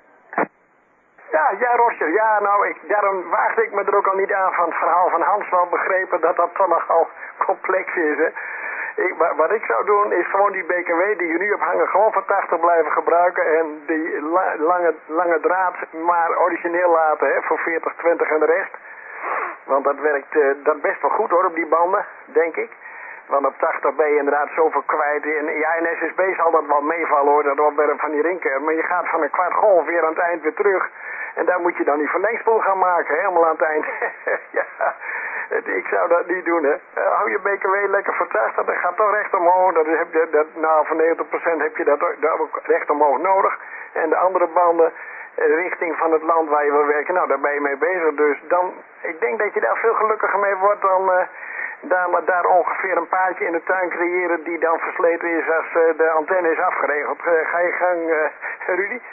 Ja, ja Roger, ja nou, ik, daarom waagde ik me er ook al niet aan van het verhaal van Hans, wel begrepen dat dat toch nogal complex is, hè. Ik, wat ik zou doen is gewoon die B K W die je nu hebt hangen gewoon van tachtig blijven gebruiken en die la, lange, lange draad maar origineel laten, hè, voor veertig, twintig en de rest. Want dat werkt uh, dat best wel goed hoor op die banden, denk ik. Want op tachtig ben je inderdaad zoveel kwijt. En ja, in S S B zal dat wel meevallen hoor, dat opwerpen van die rinker. Maar je gaat van een kwart golf weer aan het eind weer terug. En daar moet je dan die verlengspoel gaan maken, helemaal aan het eind. Ja, ik zou dat niet doen, hè. Uh, hou je B K W lekker voor tachtig, dat gaat toch recht omhoog. Dat heb je, dat, nou, voor negentig procent heb je dat, dat ook recht omhoog nodig. En de andere banden, uh, richting van het land waar je wil werken, nou, daar ben je mee bezig. Dus dan, ik denk dat je daar veel gelukkiger mee wordt dan... Uh, Daar, daar ongeveer een paardje in de tuin creëren die dan versleten is als uh, de antenne is afgeregeld. Uh, ga je gang, uh, Rudy?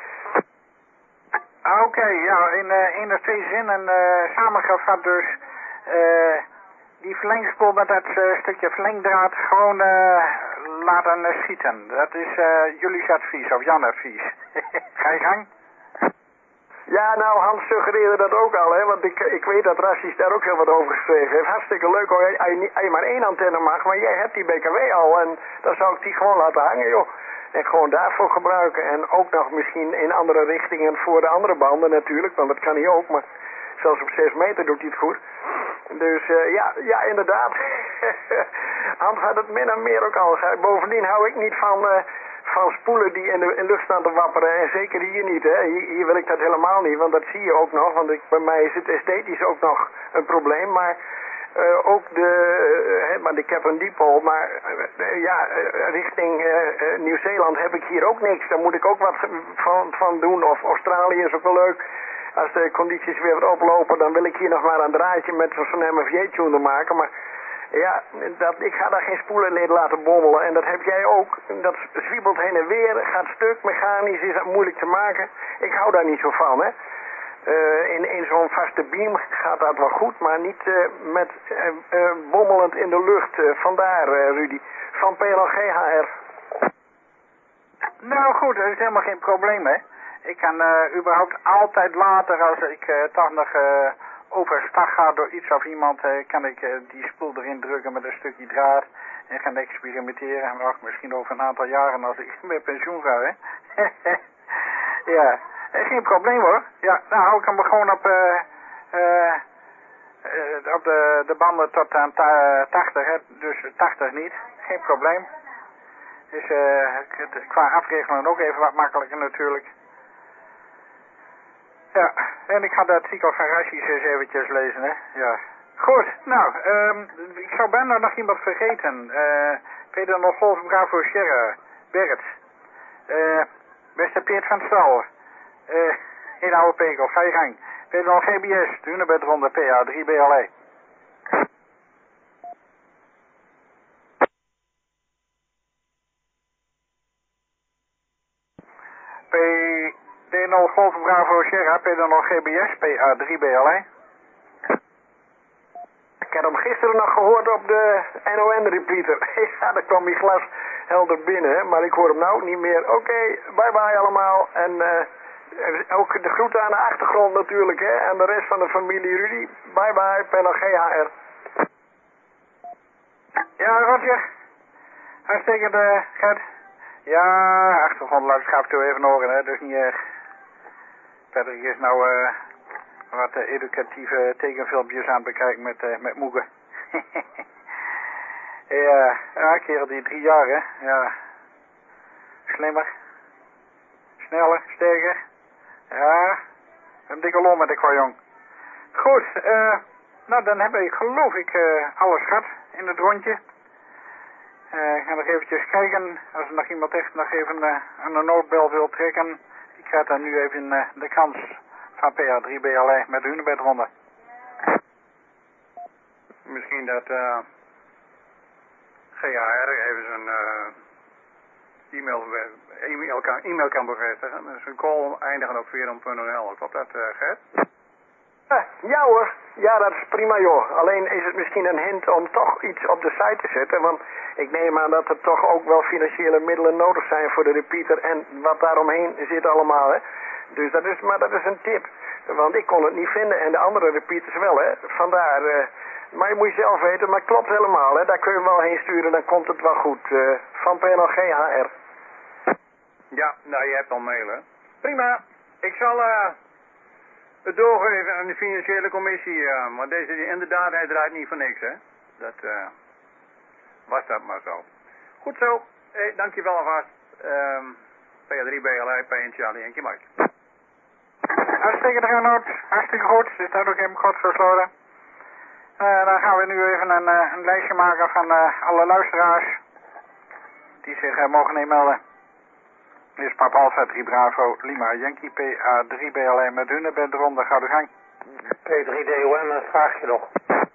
Oké, okay, ja, in uh, één of twee zinnen uh, samengevat dus. Uh, die verlengspoel met dat uh, stukje verlengdraad gewoon uh, laten uh, schieten. Dat is uh, jullie advies, of Jan advies. Ga je gang? Ja, nou, Hans suggereerde dat ook al, hè, want ik, ik weet dat Rassis daar ook heel wat over geschreven heeft. Hartstikke leuk hoor, als je, je maar één antenne mag, maar jij hebt die B K W al en dan zou ik die gewoon laten hangen, joh. En gewoon daarvoor gebruiken en ook nog misschien in andere richtingen voor de andere banden natuurlijk, want dat kan hij ook, maar zelfs op zes meter doet hij het goed. Dus uh, ja, ja, inderdaad. Hans had het min en meer ook al gezegd. Bovendien hou ik niet van... Uh, van spoelen die in de in lucht staan te wapperen. En zeker hier niet, hè. Hier, hier wil ik dat helemaal niet, want dat zie je ook nog. Want ik, bij mij is het esthetisch ook nog een probleem. Maar uh, ook de... Uh, hè, want ik heb een dipol, maar uh, ja, uh, richting uh, uh, Nieuw-Zeeland heb ik hier ook niks. Daar moet ik ook wat van, van doen. Of Australië is ook wel leuk. Als de condities weer wat oplopen, dan wil ik hier nog maar een draadje met zo'n M F J-tuner maken. Maar... Ja, dat, ik ga daar geen spoelen in laten bommelen. En dat heb jij ook. Dat zwiebelt heen en weer, gaat stuk, mechanisch, is dat moeilijk te maken. Ik hou daar niet zo van, hè. Uh, in in zo'n vaste beam gaat dat wel goed, maar niet uh, met uh, uh, bommelend in de lucht. Uh, vandaar, uh, Rudy. Van P L G H R. Nou goed, dat is helemaal geen probleem, hè. Ik kan uh, überhaupt altijd later, als ik uh, toch nog uh, overstag ga door iets of iemand, uh, kan ik uh, die spoel erin drukken met een stukje draad en gaan experimenteren. En wacht, misschien over een aantal jaren als ik met pensioen ga, hè. Ja, uh, geen probleem hoor. Ja, nou, ik kan me gewoon op, uh, uh, uh, op de, de banden tot aan tachtig, hè. Dus tachtig niet, geen probleem. Dus uh, qua afregelen ook even wat makkelijker natuurlijk. Ja, en ik ga de artikel van Rashi's eens eventjes lezen, hè. Ja. Goed, nou, um, ik zou bijna nog iemand vergeten. Uh, Peter nog Golf Bravo Sierra, Bert. Uh, beste Peert van Stal. Uh, in Oude Pekel, ga je gang. Peter nog G B S, de Hunebedronde P A drie B L E. P D nul Golf Bravo Sierra, P D nul G B S, P A drie B L E. Ik heb hem gisteren nog gehoord op de N O N-repeater. Ja, daar kwam die glas helder binnen, maar ik hoor hem nou niet meer. Oké, okay, bye bye allemaal. En uh, ook de groeten aan de achtergrond natuurlijk, hè. En de rest van de familie Rudy. Bye bye, P N L G H R. Ja, Roger. Hartstikke de Gert. Ja, achtergrondluid schaft u even horen, hè. Dus niet erg. Patrick is nou uh, wat uh, educatieve tekenfilmpjes aan het bekijken met, uh, met Moegen. Ja, ja, kerel die drie jaar, hè. Ja. Slimmer. Sneller, sterker. Ja, een dikke lol met de kwajong. Goed, uh, nou dan hebben we, geloof ik, uh, alles gehad in het rondje. Uh, ik ga nog eventjes kijken, als er nog iemand echt nog even uh, aan de noodbel wil trekken. Die krijgt dan nu even uh, de kans van P A drie B L E met de Hunebedronde. Misschien dat uh, G H R even zijn uh, e-mail, e-mail, kan, e-mail kan bevestigen. Dus een call eindigen op verum punt n l. Klopt dat, uh, Gert? Ja hoor, ja dat is prima joh. Alleen is het misschien een hint om toch iets op de site te zetten. Want ik neem aan dat er toch ook wel financiële middelen nodig zijn voor de repeater en wat daaromheen zit allemaal, hè. Dus dat is, maar dat is een tip. Want ik kon het niet vinden en de andere repeaters wel, hè. Vandaar, uh, maar je moet je zelf weten, maar het klopt helemaal, hè. Daar kun je hem wel heen sturen, dan komt het wel goed. Uh, van P N L G H R. Ja, nou je hebt al mailen. Prima, ik zal... Uh... het doorgeven aan de financiële commissie, uh, maar deze inderdaad, hij draait niet voor niks, hè. Dat uh, was dat maar zo. Goed zo, hey, dankjewel alvast. Um, P A drie B L E, P N Charlie en Mike. Hartstikke Renaud, hartstikke goed. Is dat ook even kort gesloten. Uh, dan gaan we nu even een, uh, een lijstje maken van uh, alle luisteraars die zich uh, mogen inmelden. Dit is Papa Alpha drie Bravo, Lima Yankee, P A drie B L E met Hunebedronde, ga de gang. P drie D O M, een vraagje nog.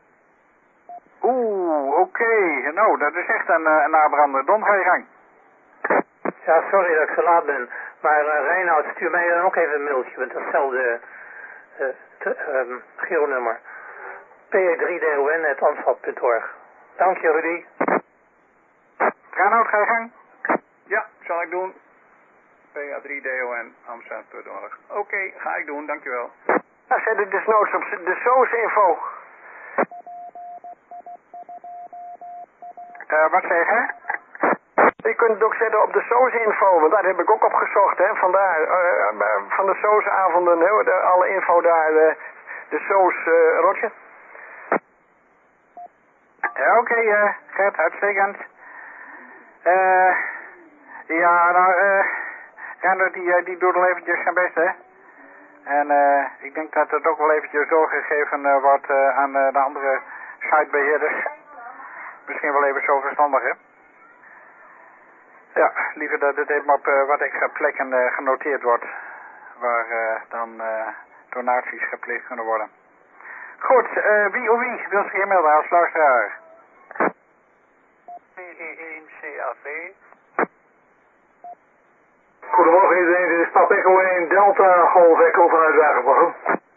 Oeh, oké. Okay. Nou, dat is echt een, een nabrander. Don, ga je gang. Ja, sorry dat ik te laat ben. Maar uh, Reinoud, stuur mij dan ook even een mailtje met datzelfde uh, um, Giro-nummer. P drie D O N, het antwoord punt org. Dank je, Rudy. Reinoud, ga je gang. Ja, zal ik doen. P A drie D O N, Amsterdam punt org. Oké, okay, ga ik doen, dankjewel. Ja, zet ik desnoods op de S O S-info. Uh, wat zeg je? Je kunt het ook zetten op de S O S-info, want daar heb ik ook op gezocht, hè. Vandaar, uh, van de S O S-avonden, hè, de, alle info daar, de, de S O S, uh, Roger. Ja, oké, okay, uh, Gert, uitstekend. Uh, ja, nou, eh... Render die, die doet al eventjes zijn best, hè. En uh, ik denk dat het ook wel eventjes doorgegeven uh, wordt uh, aan uh, de andere sitebeheerders. Misschien wel even zo verstandig, hè. Ja, liever dat het even op uh, wat extra plekken uh, genoteerd wordt. Waar uh, dan uh, donaties gepleegd kunnen worden. Goed, uh, wie of wie wil zich inmelden als luisteraar? P E één C A V. Goedemorgen iedereen, dit is Pap Echo één Delta Golf Echo vanuit Wageningen.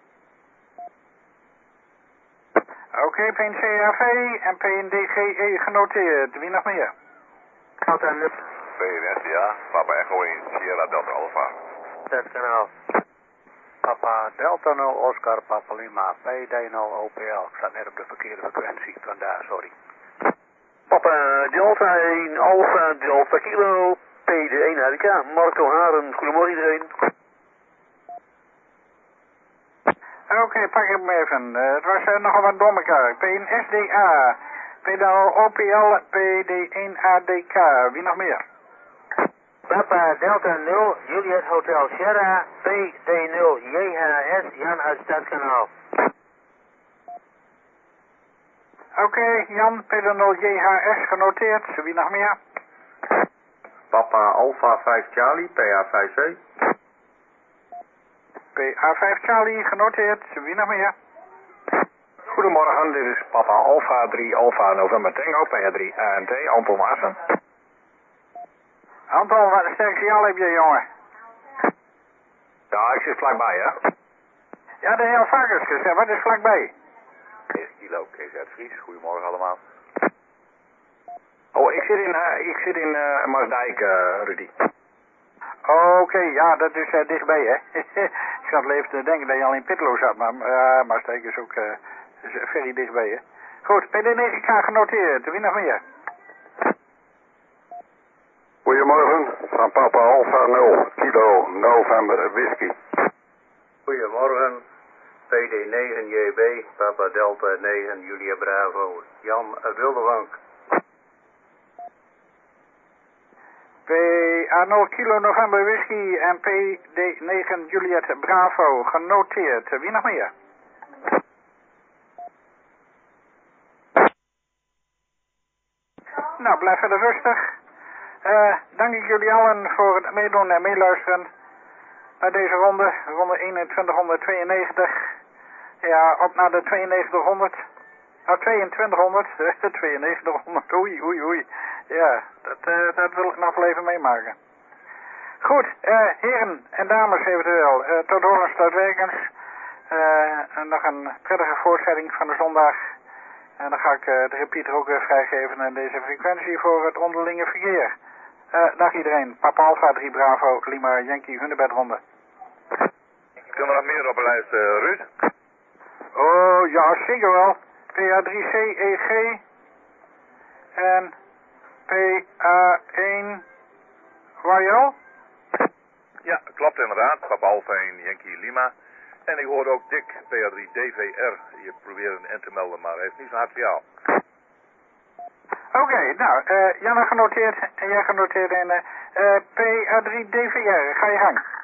Oké, okay, P N C A V en P N D G E genoteerd. Wie nog meer? Gaat aan P N S, ja. Papa Echo in Sierra Delta Alpha. Stadskanaal. Papa Delta nul Oscar Papa Lima P D nul O P L. Ik sta net op de verkeerde frequentie, vandaar, sorry. Papa Delta één Alpha Delta Kilo P D één H D K. Marco Haren, goedemorgen iedereen. Oké, okay, pak hem even. Uh, het was uh, nogal wat door elkaar. P N S D A, P D nul O P L, P D één A D K. Wie nog meer? Papa Delta nul Juliet Hotel Sierra P D nul J H S Jan uit Stadskanaal. Oké, okay, Jan, P D nul J H S genoteerd. Wie nog meer? Papa Alpha vijf Charlie, P A vijf C. P A vijf Charlie genoteerd. Wie nog meer? Goedemorgen, dit is Papa Alpha drie Alpha November Tango, P A drie A N T, Anton Assen. Anton, wat een sterk signaal heb je, jongen? Ja, ik zit vlakbij, hè? Ja, de heer Varkenskus, hè? Wat is vlakbij? negen kilo, Kees uit Fries. Goedemorgen allemaal. Oh, ik zit in, uh, ik zit in uh, Maasdijk, uh, Rudy. Oké, okay, ja, dat is uh, dichtbij, hè? Ik zat even te denken dat je al in Pitlo zat, maar uh, Maasdijk is ook uh, is very dichtbij, hè? Goed, P D negen K genoteerd. Wie nog meer? Goedemorgen, van Papa Alpha nul, Kilo November Whisky. Goedemorgen, P D negen J B, Papa Delta negen Julia Bravo, Jan uit Wildewank. P A nul Kilo November Whisky en P D negen Juliet Bravo genoteerd. Wie nog meer? Nou, blijf verder rustig. Uh, dank ik jullie allen voor het meedoen en meeluisteren naar deze ronde, ronde eenentwintighonderdtweeënnegentig. Ja, op naar de tweeënnegentighonderd. Nou, tweeëntwintighonderd, tweeënnegentighonderd, oei, oei, oei. Ja, dat, uh, dat wil ik nog wel even meemaken. Goed, uh, heren en dames eventueel, uh, tot horens, tot werkens. Uh, en nog een prettige voortzetting van de zondag. En dan ga ik uh, de repeater ook weer vrijgeven aan deze frequentie voor het onderlinge verkeer. Uh, dag iedereen, Papa Alpha drie Bravo, Lima Yankee Hunebedronde. Kunnen we nog meer op een lijst, uh, Ruud? Oh, ja, zeker wel. P A drie C E G en P A één Royal. Ja, klopt inderdaad. Papa Alpha één Yankee Lima. En ik hoorde ook Dick, P A drie D V R. Je probeert een N te melden, maar hij heeft niet zo'n hard signaal. Oké, okay, nou, uh, Janne genoteerd en jij genoteerd in uh, P A drie D V R. Ga je gang.